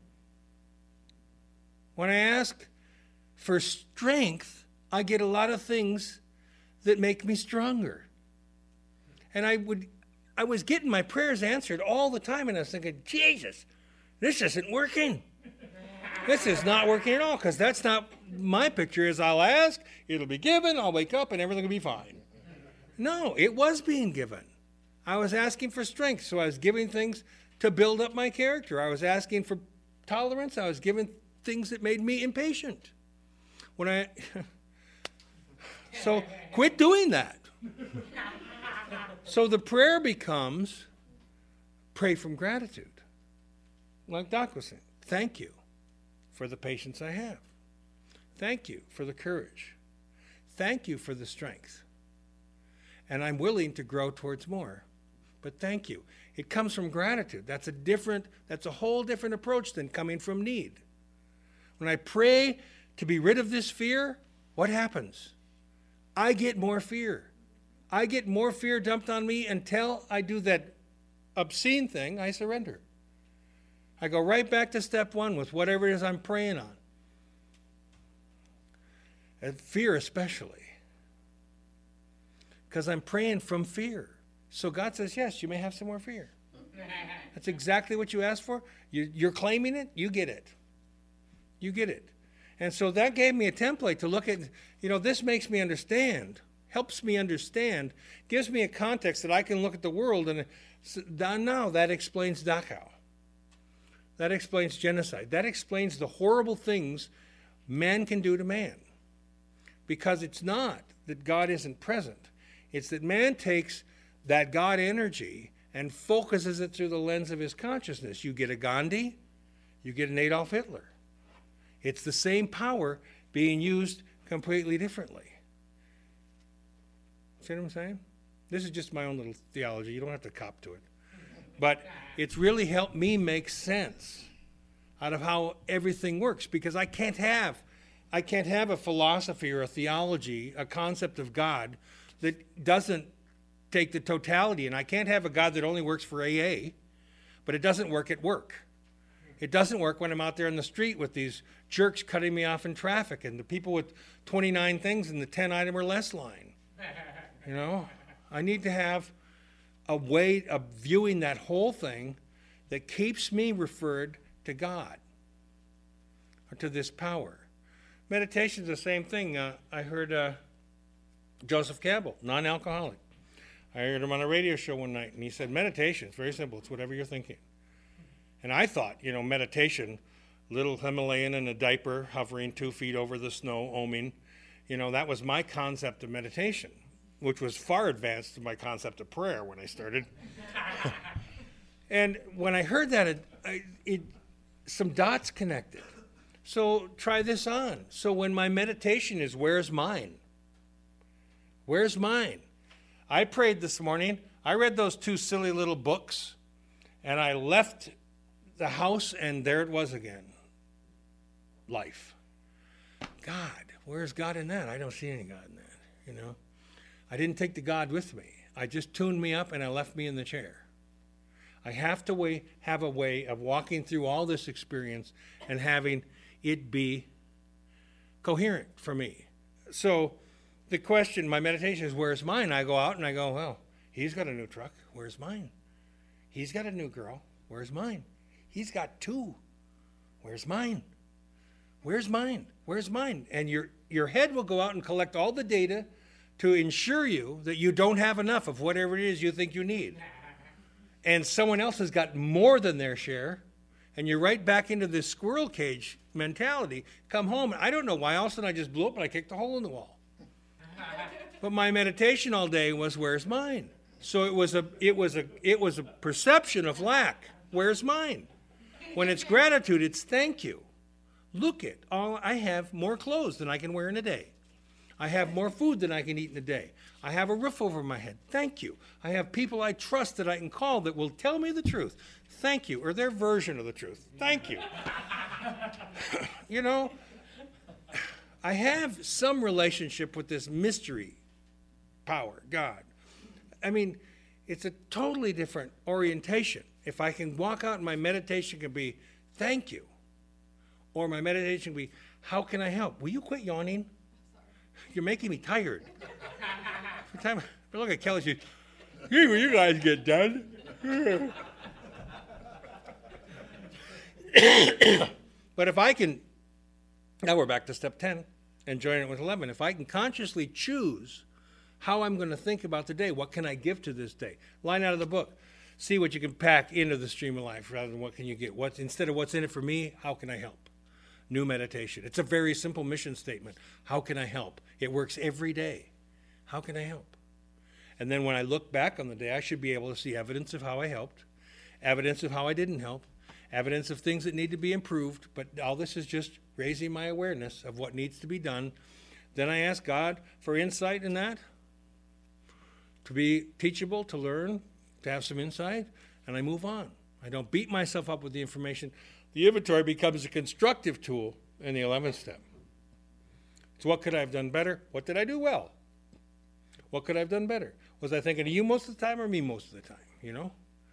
When I ask for strength, I get a lot of things that make me stronger. And I would, I was getting my prayers answered all the time, and I was thinking, Jesus, this isn't working. This is not working at all, because that's not my picture. Is I'll ask, it'll be given, I'll wake up, and everything will be fine. No, it was being given. I was asking for strength, so I was giving things to build up my character. I was asking for tolerance. I was giving things that made me impatient. When I, so quit doing that. So the prayer becomes pray from gratitude. Like Doc was saying, thank you for the patience I have. Thank you for the courage. Thank you for the strength. And I'm willing to grow towards more. But thank you. It comes from gratitude. That's a different, that's a whole different approach than coming from need. When I pray to be rid of this fear, what happens? I get more fear. I get more fear dumped on me until I do that obscene thing, I surrender. I go right back to step one with whatever it is I'm praying on. And fear especially. Because I'm praying from fear. So God says, yes, you may have some more fear. That's exactly what you asked for. You, you're claiming it, you get it. You get it. And so that gave me a template to look at, you know, this makes me understand, helps me understand, gives me a context that I can look at the world, and now that explains Dachau. That explains genocide. That explains the horrible things man can do to man. Because it's not that God isn't present. It's that man takes that God energy and focuses it through the lens of his consciousness. You get a Gandhi, you get an Adolf Hitler. It's the same power being used completely differently. See what I'm saying? This is just my own little theology. You don't have to cop to it. But it's really helped me make sense out of how everything works, because I can't have I can't have a philosophy or a theology, a concept of God that doesn't take the totality. And I can't have a God that only works for A A, but it doesn't work at work. It doesn't work when I'm out there in the street with these jerks cutting me off in traffic and the people with twenty-nine things in the ten item or less line. You know, I need to have a way of viewing that whole thing that keeps me referred to God or to this power. Meditation is the same thing. Uh, I heard uh, Joseph Campbell, non-alcoholic. I heard him on a radio show one night, and he said, meditation, it's very simple. It's whatever you're thinking. And I thought, you know, meditation, little Himalayan in a diaper, hovering two feet over the snow, oming, you know, that was my concept of meditation, which was far advanced to my concept of prayer when I started. And when I heard that, it, I, it some dots connected. So try this on. So when my meditation is, where's mine? Where's mine? I prayed this morning. I read those two silly little books, and I left the house, and there it was again. Life. God. Where's God in that? I don't see any God in that, you know. I didn't take the God with me. I just tuned me up, and I left me in the chair. I have to way, have a way of walking through all this experience and having it be coherent for me. So the question, my meditation is, where's mine? I go out and I go, well, he's got a new truck. Where's mine? He's got a new girl. Where's mine? He's got two. Where's mine? Where's mine? Where's mine? And your your head will go out and collect all the data to ensure you that you don't have enough of whatever it is you think you need. And someone else has got more than their share, and you're right back into this squirrel cage mentality. Come home, and I don't know why, all of a sudden I just blew up and I kicked a hole in the wall. But my meditation all day was, where's mine? So it was a it was a it was a perception of lack. Where's mine? When it's gratitude, it's thank you. Look it, all I have more clothes than I can wear in a day. I have more food than I can eat in a day. I have a roof over my head. Thank you. I have people I trust that I can call that will tell me the truth. Thank you. Or their version of the truth. Thank you. You know, I have some relationship with this mystery power, God. I mean, it's a totally different orientation. If I can walk out and my meditation can be, thank you. Or my meditation can be, how can I help? Will you quit yawning? You're making me tired. Every time I look at Kelly, she, hey, will you guys get done? But if I can, now we're back to step ten and join it with eleven. If I can consciously choose how I'm going to think about the day, what can I give to this day? Line out of the book. See what you can pack into the stream of life rather than what can you get. What, instead of what's in it for me, how can I help? New meditation. It's a very simple mission statement. How can I help? It works every day. How can I help? And then when I look back on the day, I should be able to see evidence of how I helped, evidence of how I didn't help, evidence of things that need to be improved, but all this is just raising my awareness of what needs to be done. Then I ask God for insight in that, to be teachable, to learn, to have some insight, and I move on. I don't beat myself up with the information. The inventory becomes a constructive tool in the eleventh step. So what could I have done better? What did I do well? What could I have done better? Was I thinking of you most of the time or me most of the time, you know?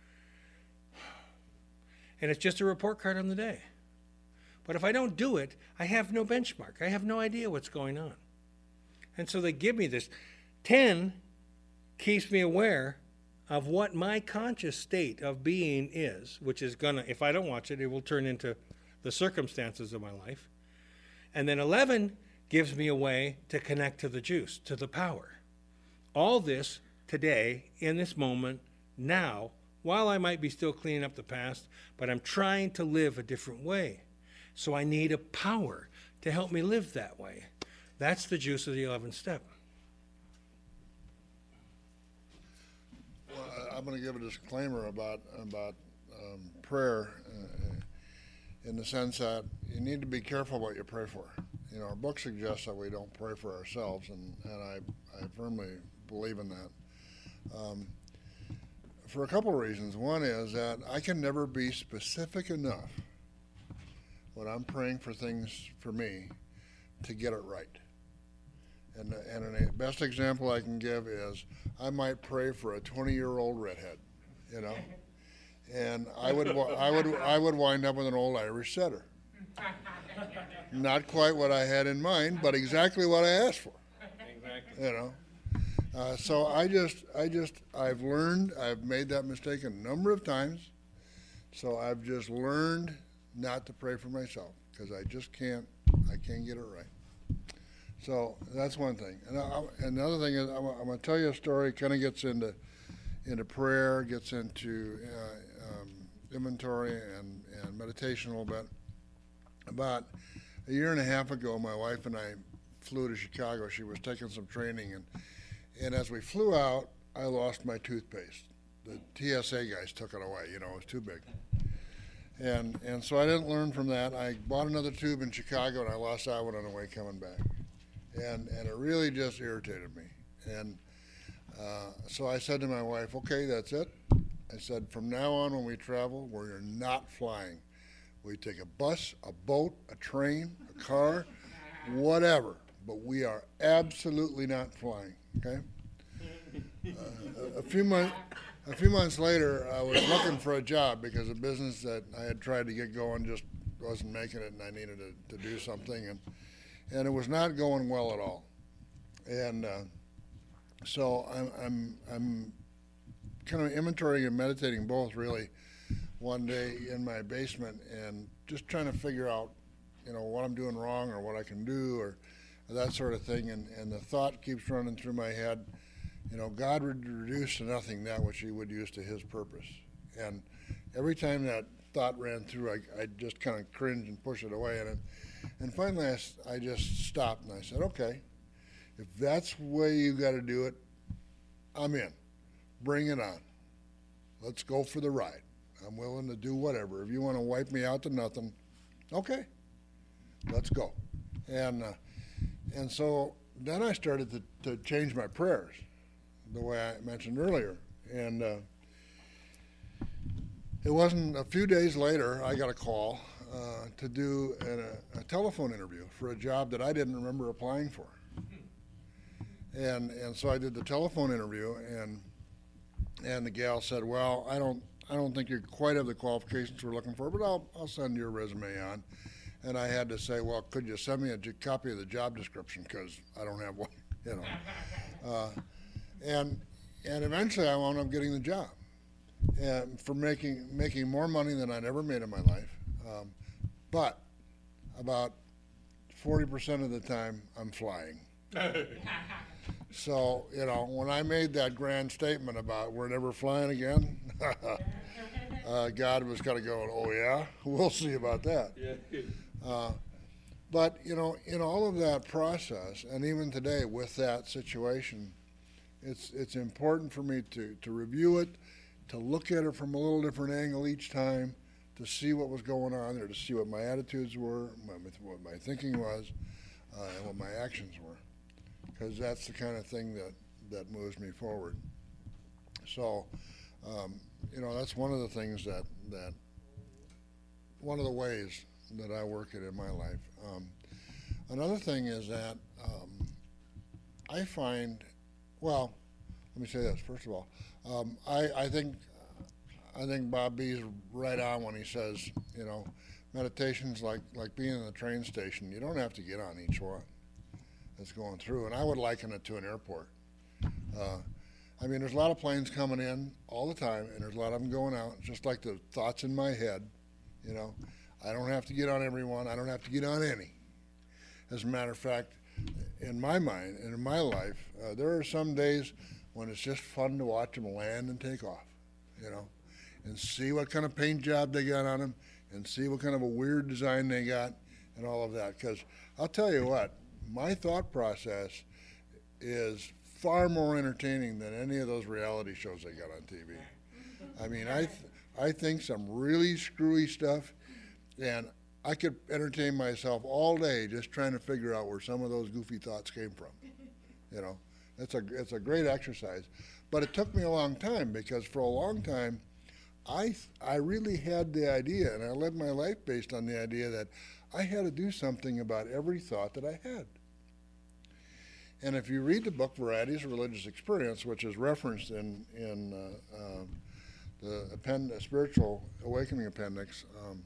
And it's just a report card on the day. But if I don't do it, I have no benchmark. I have no idea what's going on. And so they give me this. ten keeps me aware of what my conscious state of being is, which is gonna, if I don't watch it, it will turn into the circumstances of my life. And then eleven gives me a way to connect to the juice, to the power. All this today, in this moment, now, while I might be still cleaning up the past, but I'm trying to live a different way. So I need a power to help me live that way. That's the juice of the eleventh step. I'm going to give a disclaimer about about um, prayer, uh, in the sense that you need to be careful what you pray for. You know, our book suggests that we don't pray for ourselves, and, and I, I firmly believe in that. Um, for a couple of reasons. One is that I can never be specific enough when I'm praying for things for me to get it right. And, and the best example I can give is I might pray for a twenty-year-old redhead, you know, and I would I would I would wind up with an old Irish setter. Not quite what I had in mind, but exactly what I asked for. Exactly. You know, uh, so I just I just I've learned I've made that mistake a number of times, so I've just learned not to pray for myself because I just can't I can't get it right. So that's one thing. And I, another thing is, I'm, I'm going to tell you a story. Kind of gets into into prayer, gets into uh, um, inventory and, and meditation a little bit. About a year and a half ago, my wife and I flew to Chicago. She was taking some training, and and as we flew out, I lost my toothpaste. The T S A guys took it away. You know, it was too big. And and so I didn't learn from that. I bought another tube in Chicago, and I lost that one on the way coming back. And, and it really just irritated me. And uh, so I said to my wife, okay, that's it. I said, from now on when we travel, we're not flying. We take a bus, a boat, a train, a car, whatever. But we are absolutely not flying, okay? Uh, a, a few months, a few months later, I was looking for a job because a business that I had tried to get going just wasn't making it, and I needed to, to do something. And And it was not going well at all. And uh, so I'm, I'm, I'm kind of inventorying and meditating both really one day in my basement and just trying to figure out, you know, what I'm doing wrong or what I can do or that sort of thing. And, and the thought keeps running through my head, you know, God would reduce to nothing that which he would use to his purpose. And every time that thought ran through, I, I just kind of cringe and push it away. And, and finally, I, I just stopped and I said, okay, if that's the way you got to do it, I'm in. Bring it on. Let's go for the ride. I'm willing to do whatever. If you want to wipe me out to nothing, okay, let's go. And uh, and so then I started to, to change my prayers, the way I mentioned earlier. And uh, it wasn't a few days later, I got a call uh, to do an, a, a telephone interview for a job that I didn't remember applying for. And and so I did the telephone interview, and and the gal said, well, I don't I don't think you quite have the qualifications we're looking for, but I'll I'll send your resume on. And I had to say, well, could you send me a j- copy of the job description because I don't have one, you know. Uh, and and eventually I wound up getting the job, and for making making more money than I'd ever made in my life. Um, but about forty percent of the time I'm flying. So, you know, when I made that grand statement about we're never flying again, uh, God was kind of going, oh, yeah? We'll see about that. Uh, but, you know, in all of that process, and even today with that situation, it's it's important for me to, to review it, to look at it from a little different angle each time, to see what was going on there, to see what my attitudes were, my, what my thinking was, uh, and what my actions were. Because that's the kind of thing that, that moves me forward. So, um, you know, that's one of the things that, that, one of the ways that I work it in my life. Um, another thing is that um, I find, well, let me say this, first of all. Um, I, I think I think Bob B's right on when he says, you know, meditation's like, like being in the train station. You don't have to get on each one that's going through, and I would liken it to an airport. Uh, I mean, there's a lot of planes coming in all the time, and there's a lot of them going out, just like the thoughts in my head, you know. I don't have to get on every one. I don't have to get on any. As a matter of fact, in my mind and in my life, uh, there are some days when it's just fun to watch them land and take off, you know, and see what kind of paint job they got on them and see what kind of a weird design they got and all of that. Because I'll tell you what, my thought process is far more entertaining than any of those reality shows they got on T V. I mean, I th- I think some really screwy stuff, and I could entertain myself all day just trying to figure out where some of those goofy thoughts came from, you know. It's a, it's a great exercise. But it took me a long time because for a long time, I, I really had the idea, and I led my life based on the idea that I had to do something about every thought that I had. And if you read the book Varieties of Religious Experience, which is referenced in, in uh, uh, the append- Spiritual Awakening Appendix, um,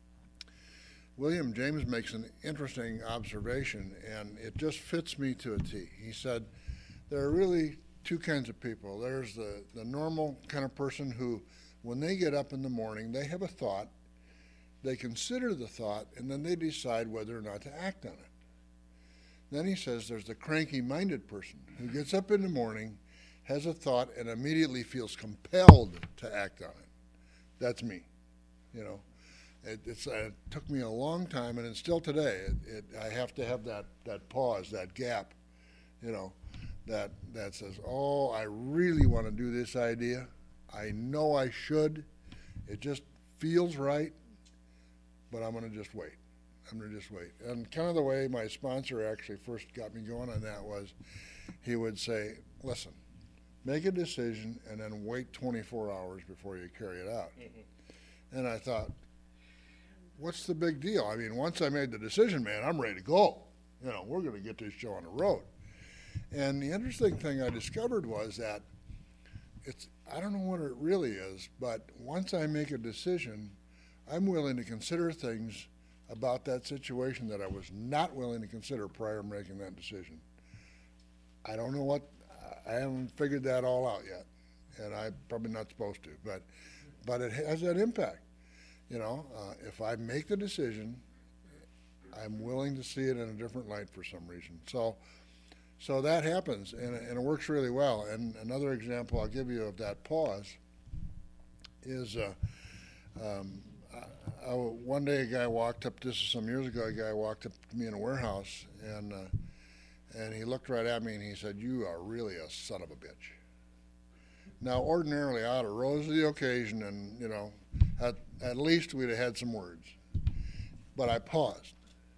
William James makes an interesting observation, and it just fits me to a T. He said, there are really two kinds of people. There's the, the normal kind of person who, when they get up in the morning, they have a thought, they consider the thought, and then they decide whether or not to act on it. Then he says there's the cranky-minded person who gets up in the morning, has a thought, and immediately feels compelled to act on it. That's me, you know. It, it's, uh, it took me a long time, and it's still today. It, it, I have to have that, that pause, that gap, you know, that, that says, oh, I really want to do this idea. I know I should. It just feels right, but I'm going to just wait. I'm going to just wait. And kind of the way my sponsor actually first got me going on that was he would say, listen, make a decision and then wait twenty-four hours before you carry it out. Mm-hmm. And I thought, what's the big deal? I mean, once I made the decision, man, I'm ready to go. You know, we're going to get this show on the road. And the interesting thing I discovered was that it's, I don't know what it really is, but once I make a decision, I'm willing to consider things about that situation that I was not willing to consider prior to making that decision. I don't know what, I haven't figured that all out yet, and I'm probably not supposed to, but, but it has that impact. You know, uh, if I make the decision, I'm willing to see it in a different light for some reason. So, so that happens, and, and it works really well. And another example I'll give you of that pause is uh, um, I, I, one day a guy walked up, this is some years ago, a guy walked up to me in a warehouse, and, uh, and he looked right at me and he said, you are really a son of a bitch. Now, ordinarily, I would have rose to the occasion and, you know, at, at least we'd have had some words. But I paused.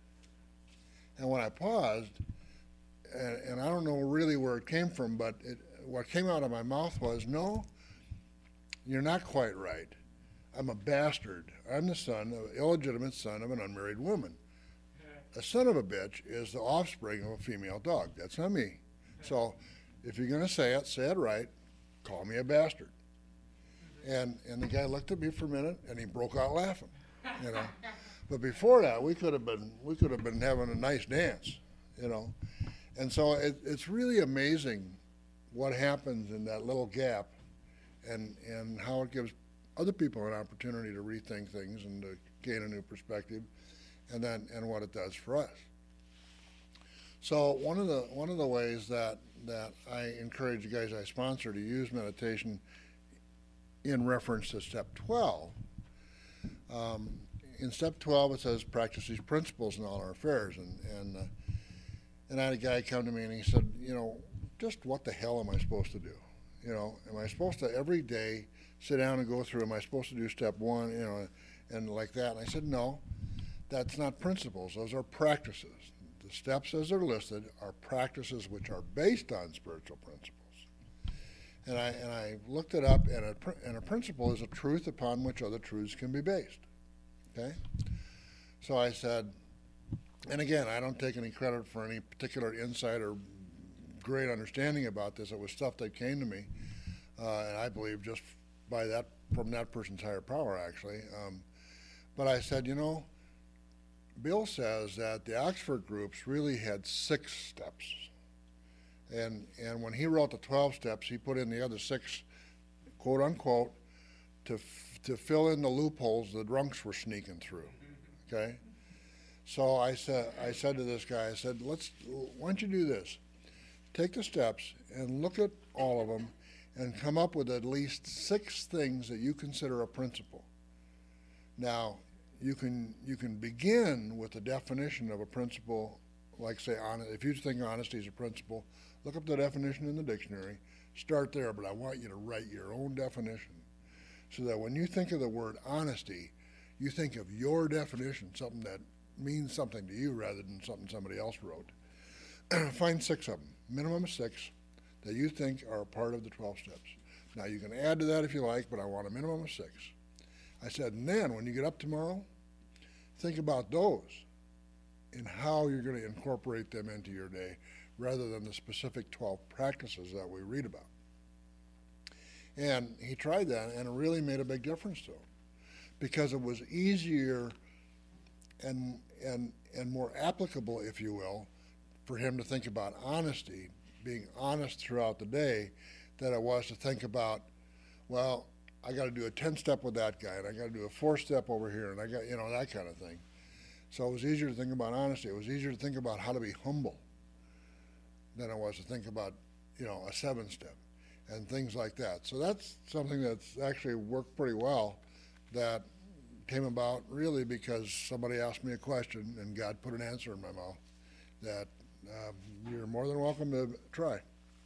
And when I paused, and, and I don't know really where it came from, but it, what came out of my mouth was, no, you're not quite right. I'm a bastard. I'm the son, of, illegitimate son of an unmarried woman. A son of a bitch is the offspring of a female dog. That's not me. So if you're going to say it, say it right. Call me a bastard. And and the guy looked at me for a minute, and he broke out laughing, you know. But before that, we could have been we could have been having a nice dance, you know. And so it, it's really amazing what happens in that little gap, and and how it gives other people an opportunity to rethink things and to gain a new perspective, and then and what it does for us. So one of the one of the ways that that I encourage you guys I sponsor to use meditation in reference to step twelve. Um, in step twelve, it says practice these principles in all our affairs, and and uh, and I had a guy come to me and he said, you know, just what the hell am I supposed to do? You know, am I supposed to every day sit down and go through? Am I supposed to do step one? You know, and like that. And I said, no, that's not principles. Those are practices. The steps as they're listed are practices which are based on spiritual principles. And I, and I looked it up, and a, and a principle is a truth upon which other truths can be based. Okay? So I said, and again, I don't take any credit for any particular insight or great understanding about this. It was stuff that came to me, uh, and I believe just by that, from that person's higher power, actually. Um, but I said, you know, Bill says that the Oxford groups really had six steps. And and when he wrote the twelve steps, he put in the other six, quote unquote, to f- to fill in the loopholes the drunks were sneaking through. Okay? So I said I said to this guy, I said, let's why don't you do this? Take the steps and look at all of them and come up with at least six things that you consider a principle. Now, you can you can begin with the definition of a principle, like say, honest, if you think honesty is a principle, look up the definition in the dictionary, start there, but I want you to write your own definition so that when you think of the word honesty, you think of your definition, something that means something to you rather than something somebody else wrote. Find six of them, minimum of six. that you think are a part of the twelve steps. Now, you can add to that if you like, but I want a minimum of six. I said, and then when you get up tomorrow, think about those and how you're going to incorporate them into your day rather than the specific twelve practices that we read about. And he tried that, and it really made a big difference to him because it was easier and, and, and more applicable, if you will, for him to think about honesty, being honest throughout the day, than it was to think about, well, I got to do a ten-step with that guy, and I got to do a four-step over here, and I got, you know, that kind of thing. So it was easier to think about honesty. It was easier to think about how to be humble than it was to think about, you know, a seven-step and things like that. So that's something that's actually worked pretty well, that came about really because somebody asked me a question and God put an answer in my mouth that um, you're more than welcome to try.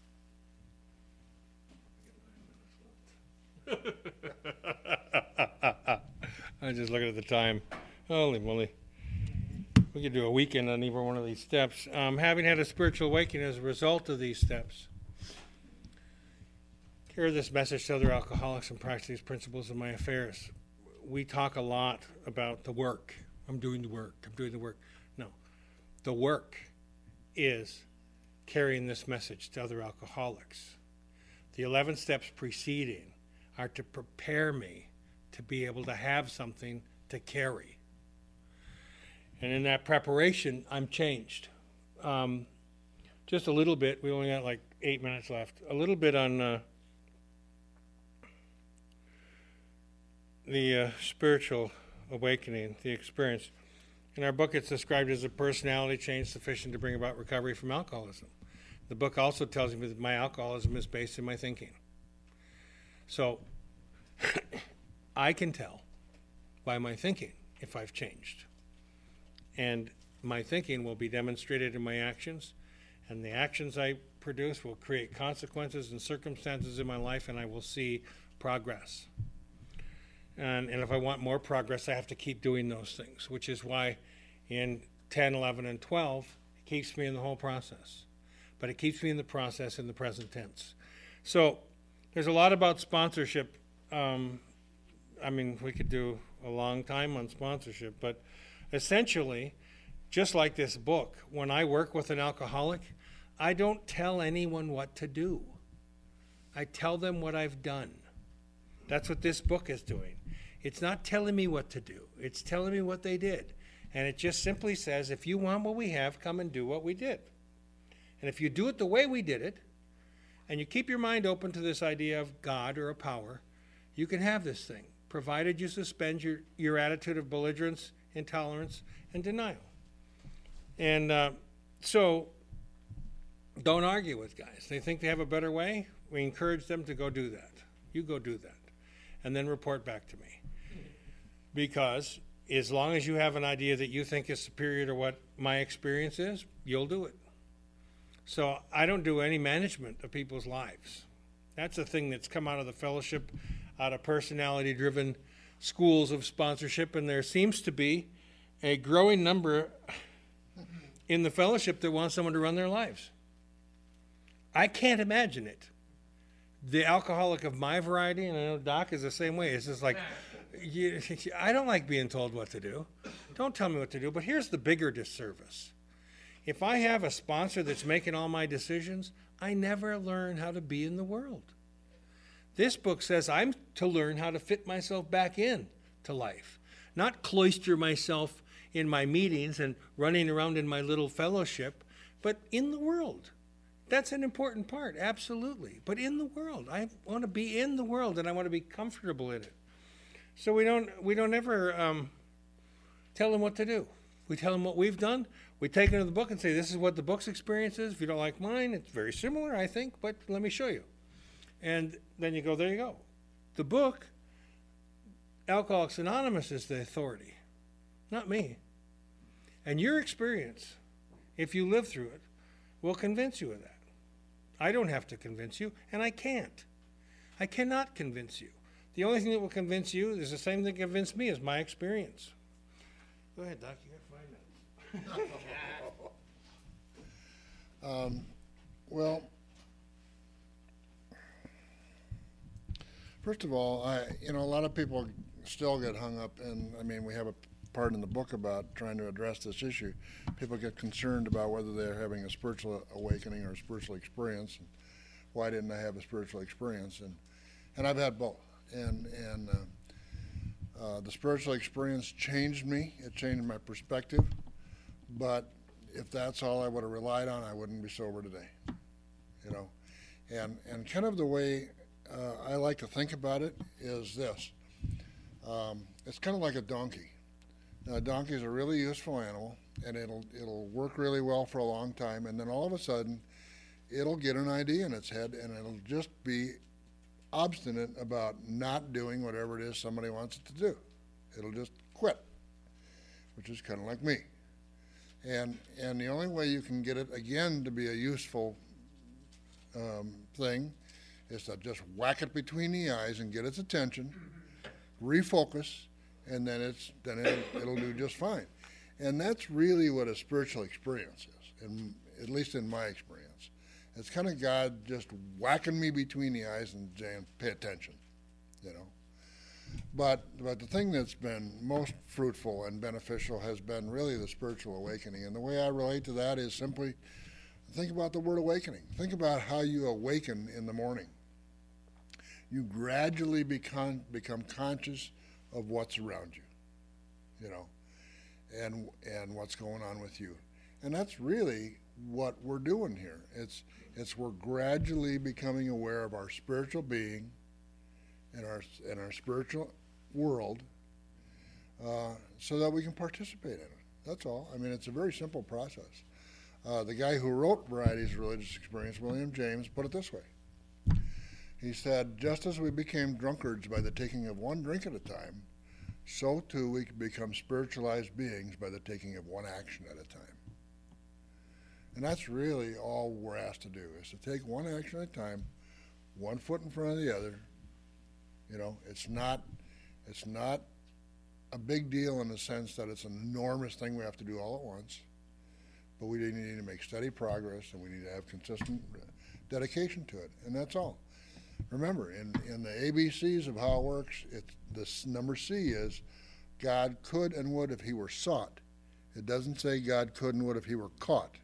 I just looking at the time. Holy moly. We could do a weekend on either one of these steps. Um, having had a spiritual awakening as a result of these steps, hear this message to other alcoholics and practice these principles in my affairs. We talk a lot about the work. I'm doing the work. I'm doing the work. No. The work is carrying this message to other alcoholics. The eleven steps preceding are to prepare me to be able to have something to carry. And in that preparation, I'm changed. Um, just a little bit. We only got like eight minutes left. A little bit on uh, the uh, spiritual awakening, the experience. In our book, it's described as a personality change sufficient to bring about recovery from alcoholism. The book also tells me that my alcoholism is based in my thinking. So I can tell by my thinking if I've changed. And my thinking will be demonstrated in my actions, and the actions I produce will create consequences and circumstances in my life, and I will see progress. And, and if I want more progress, I have to keep doing those things, which is why in ten, eleven, and twelve, it keeps me in the whole process. But it keeps me in the process in the present tense. So there's a lot about sponsorship. Um, I mean, we could do a long time on sponsorship, but essentially, just like this book, when I work with an alcoholic, I don't tell anyone what to do. I tell them what I've done. That's what this book is doing. It's not telling me what to do. It's telling me what they did. And it just simply says, if you want what we have, come and do what we did. And if you do it the way we did it, and you keep your mind open to this idea of God or a power, you can have this thing, provided you suspend your, your attitude of belligerence, intolerance, and denial. And uh, so don't argue with guys. They think they have a better way. We encourage them to go do that. You go do that. And then report back to me. Because as long as you have an idea that you think is superior to what my experience is, you'll do it. So I don't do any management of people's lives. That's a thing that's come out of the fellowship, out of personality-driven schools of sponsorship, and there seems to be a growing number in the fellowship that want someone to run their lives. I can't imagine it. The alcoholic of my variety, and I know Doc is the same way, it's just like, you, I don't like being told what to do. Don't tell me what to do, but here's the bigger disservice. If I have a sponsor that's making all my decisions, I never learn how to be in the world. This book says I'm to learn how to fit myself back in to life, not cloister myself in my meetings and running around in my little fellowship, but in the world. That's an important part, absolutely. But in the world, I want to be in the world, and I want to be comfortable in it. So we don't we don't ever um, tell them what to do. We tell them what we've done. We take it into the book and say, this is what the book's experience is. If you don't like mine, it's very similar, I think, but let me show you. And then you go, there you go. The book, Alcoholics Anonymous, is the authority, not me. And your experience, if you live through it, will convince you of that. I don't have to convince you, and I can't. I cannot convince you. The only thing that will convince you is the same thing that convinced me, is my experience. Go ahead, Doc. You got five minutes. um, well, First of all, I, you know, a lot of people still get hung up, and I mean, we have a part in the book about trying to address this issue. People get concerned about whether they're having a spiritual awakening or a spiritual experience. And why didn't I have a spiritual experience? And and I've had both. And and uh, uh, the spiritual experience changed me. It changed my perspective. But if that's all I would have relied on, I wouldn't be sober today. You know, and and kind of the way uh, I like to think about it is this. Um, it's kind of like a donkey. Now, a donkey is a really useful animal, and it'll it'll work really well for a long time, and then all of a sudden, it'll get an idea in its head, and it'll just be obstinate about not doing whatever it is somebody wants it to do. It'll just quit, which is kind of like me. And and the only way you can get it again to be a useful um, thing is to just whack it between the eyes and get its attention, refocus, and then it's then it'll, it'll do just fine. And that's really what a spiritual experience is, in, at least in my experience. It's kind of God just whacking me between the eyes and saying, pay attention, you know. But but the thing that's been most fruitful and beneficial has been really the spiritual awakening. And the way I relate to that is simply think about the word awakening. Think about how you awaken in the morning. You gradually become become conscious of what's around you, you know, and and what's going on with you. And that's really what we're doing here. It's it's we're gradually becoming aware of our spiritual being and our and our spiritual world, uh, so that we can participate in it. That's all. I mean, it's a very simple process. Uh, the guy who wrote Varieties of Religious Experience, William James, put it this way. He said, just as we became drunkards by the taking of one drink at a time, so too we can become spiritualized beings by the taking of one action at a time. And that's really all we're asked to do, is to take one action at a time, one foot in front of the other. You know, it's not, it's not a big deal in the sense that it's an enormous thing we have to do all at once, but we need to make steady progress, and we need to have consistent dedication to it, and that's all. Remember, in, in the A B Cs of how it works, it's, this number C is God could and would if he were sought. It doesn't say God could and would if he were caught.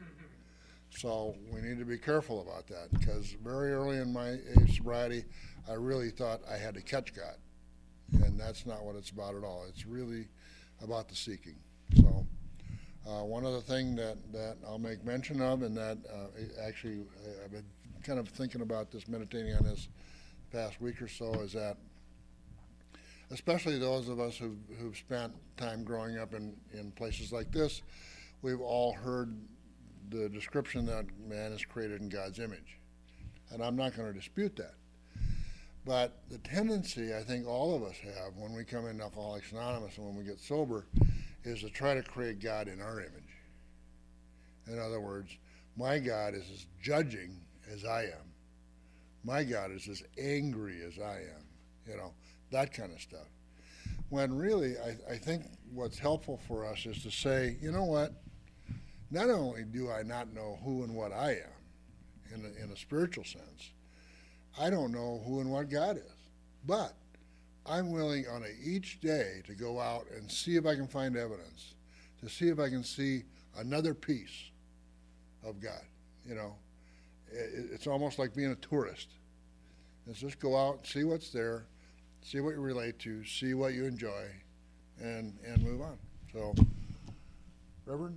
So we need to be careful about that, because very early in my sobriety, I really thought I had to catch God. And that's not what it's about at all. It's really about the seeking. So uh, one other thing that, that I'll make mention of, and that uh, actually I've been kind of thinking about this, meditating on this past week or so, is that especially those of us who've, who've spent time growing up in, in places like this, we've all heard the description that man is created in God's image. And I'm not going to dispute that. But the tendency I think all of us have when we come into Alcoholics Anonymous and when we get sober is to try to create God in our image. In other words, my God is as judging as I am. My God is as angry as I am. You know, that kind of stuff. When really, I, I think what's helpful for us is to say, you know what, not only do I not know who and what I am in a, in a spiritual sense, I don't know who and what God is. But I'm willing on a, each day to go out and see if I can find evidence, to see if I can see another piece of God, you know. It's almost like being a tourist. Let's just go out, see what's there, see what you relate to, see what you enjoy, and and move on. So, Reverend?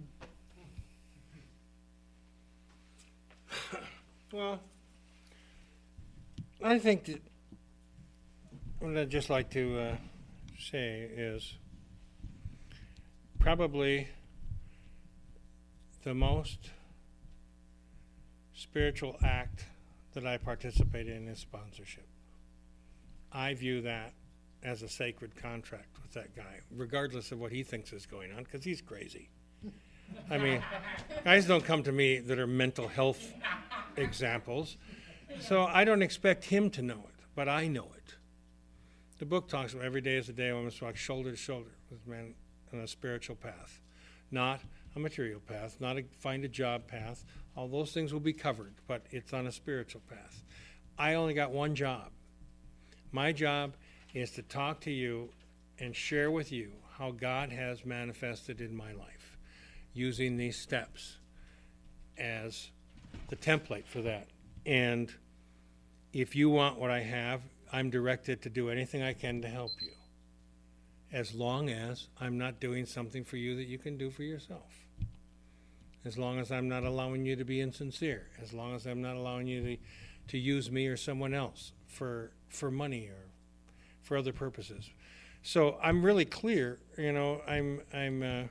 Well, I think that what I'd just like to uh, say is probably the most spiritual act that I participate in is sponsorship. I view that as a sacred contract with that guy, regardless of what he thinks is going on, because he's crazy. I mean, guys don't come to me that are mental health examples, so I don't expect him to know it, but I know it. The book talks about every day is a day when we must walk shoulder to shoulder with man on a spiritual path, not a material path, not a find a job path. All those things will be covered, but it's on a spiritual path. I only got one job. My job is to talk to you and share with you how God has manifested in my life, using these steps as the template for that. And if you want what I have, I'm directed to do anything I can to help you, as long as I'm not doing something for you that you can do for yourself. As long as I'm not allowing you to be insincere, as long as I'm not allowing you to, to use me or someone else for for money or for other purposes. So I'm really clear, you know, I'm, I'm uh,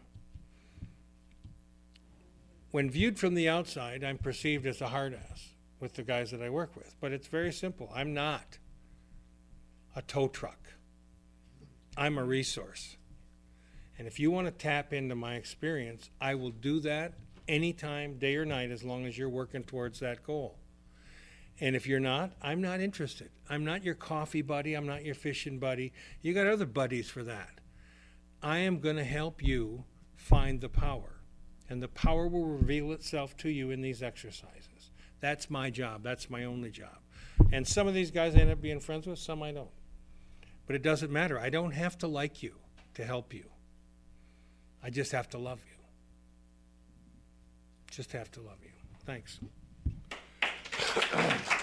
when viewed from the outside, I'm perceived as a hard ass with the guys that I work with. But it's very simple. I'm not a tow truck. I'm a resource. And if you want to tap into my experience, I will do that anytime, day or night, as long as you're working towards that goal. And if you're not, I'm not interested. I'm not your coffee buddy. I'm not your fishing buddy. You got other buddies for that. I am going to help you find the power. And the power will reveal itself to you in these exercises. That's my job. That's my only job. And some of these guys I end up being friends with, some I don't. But it doesn't matter. I don't have to like you to help you. I just have to love you. Just have to love you. Thanks.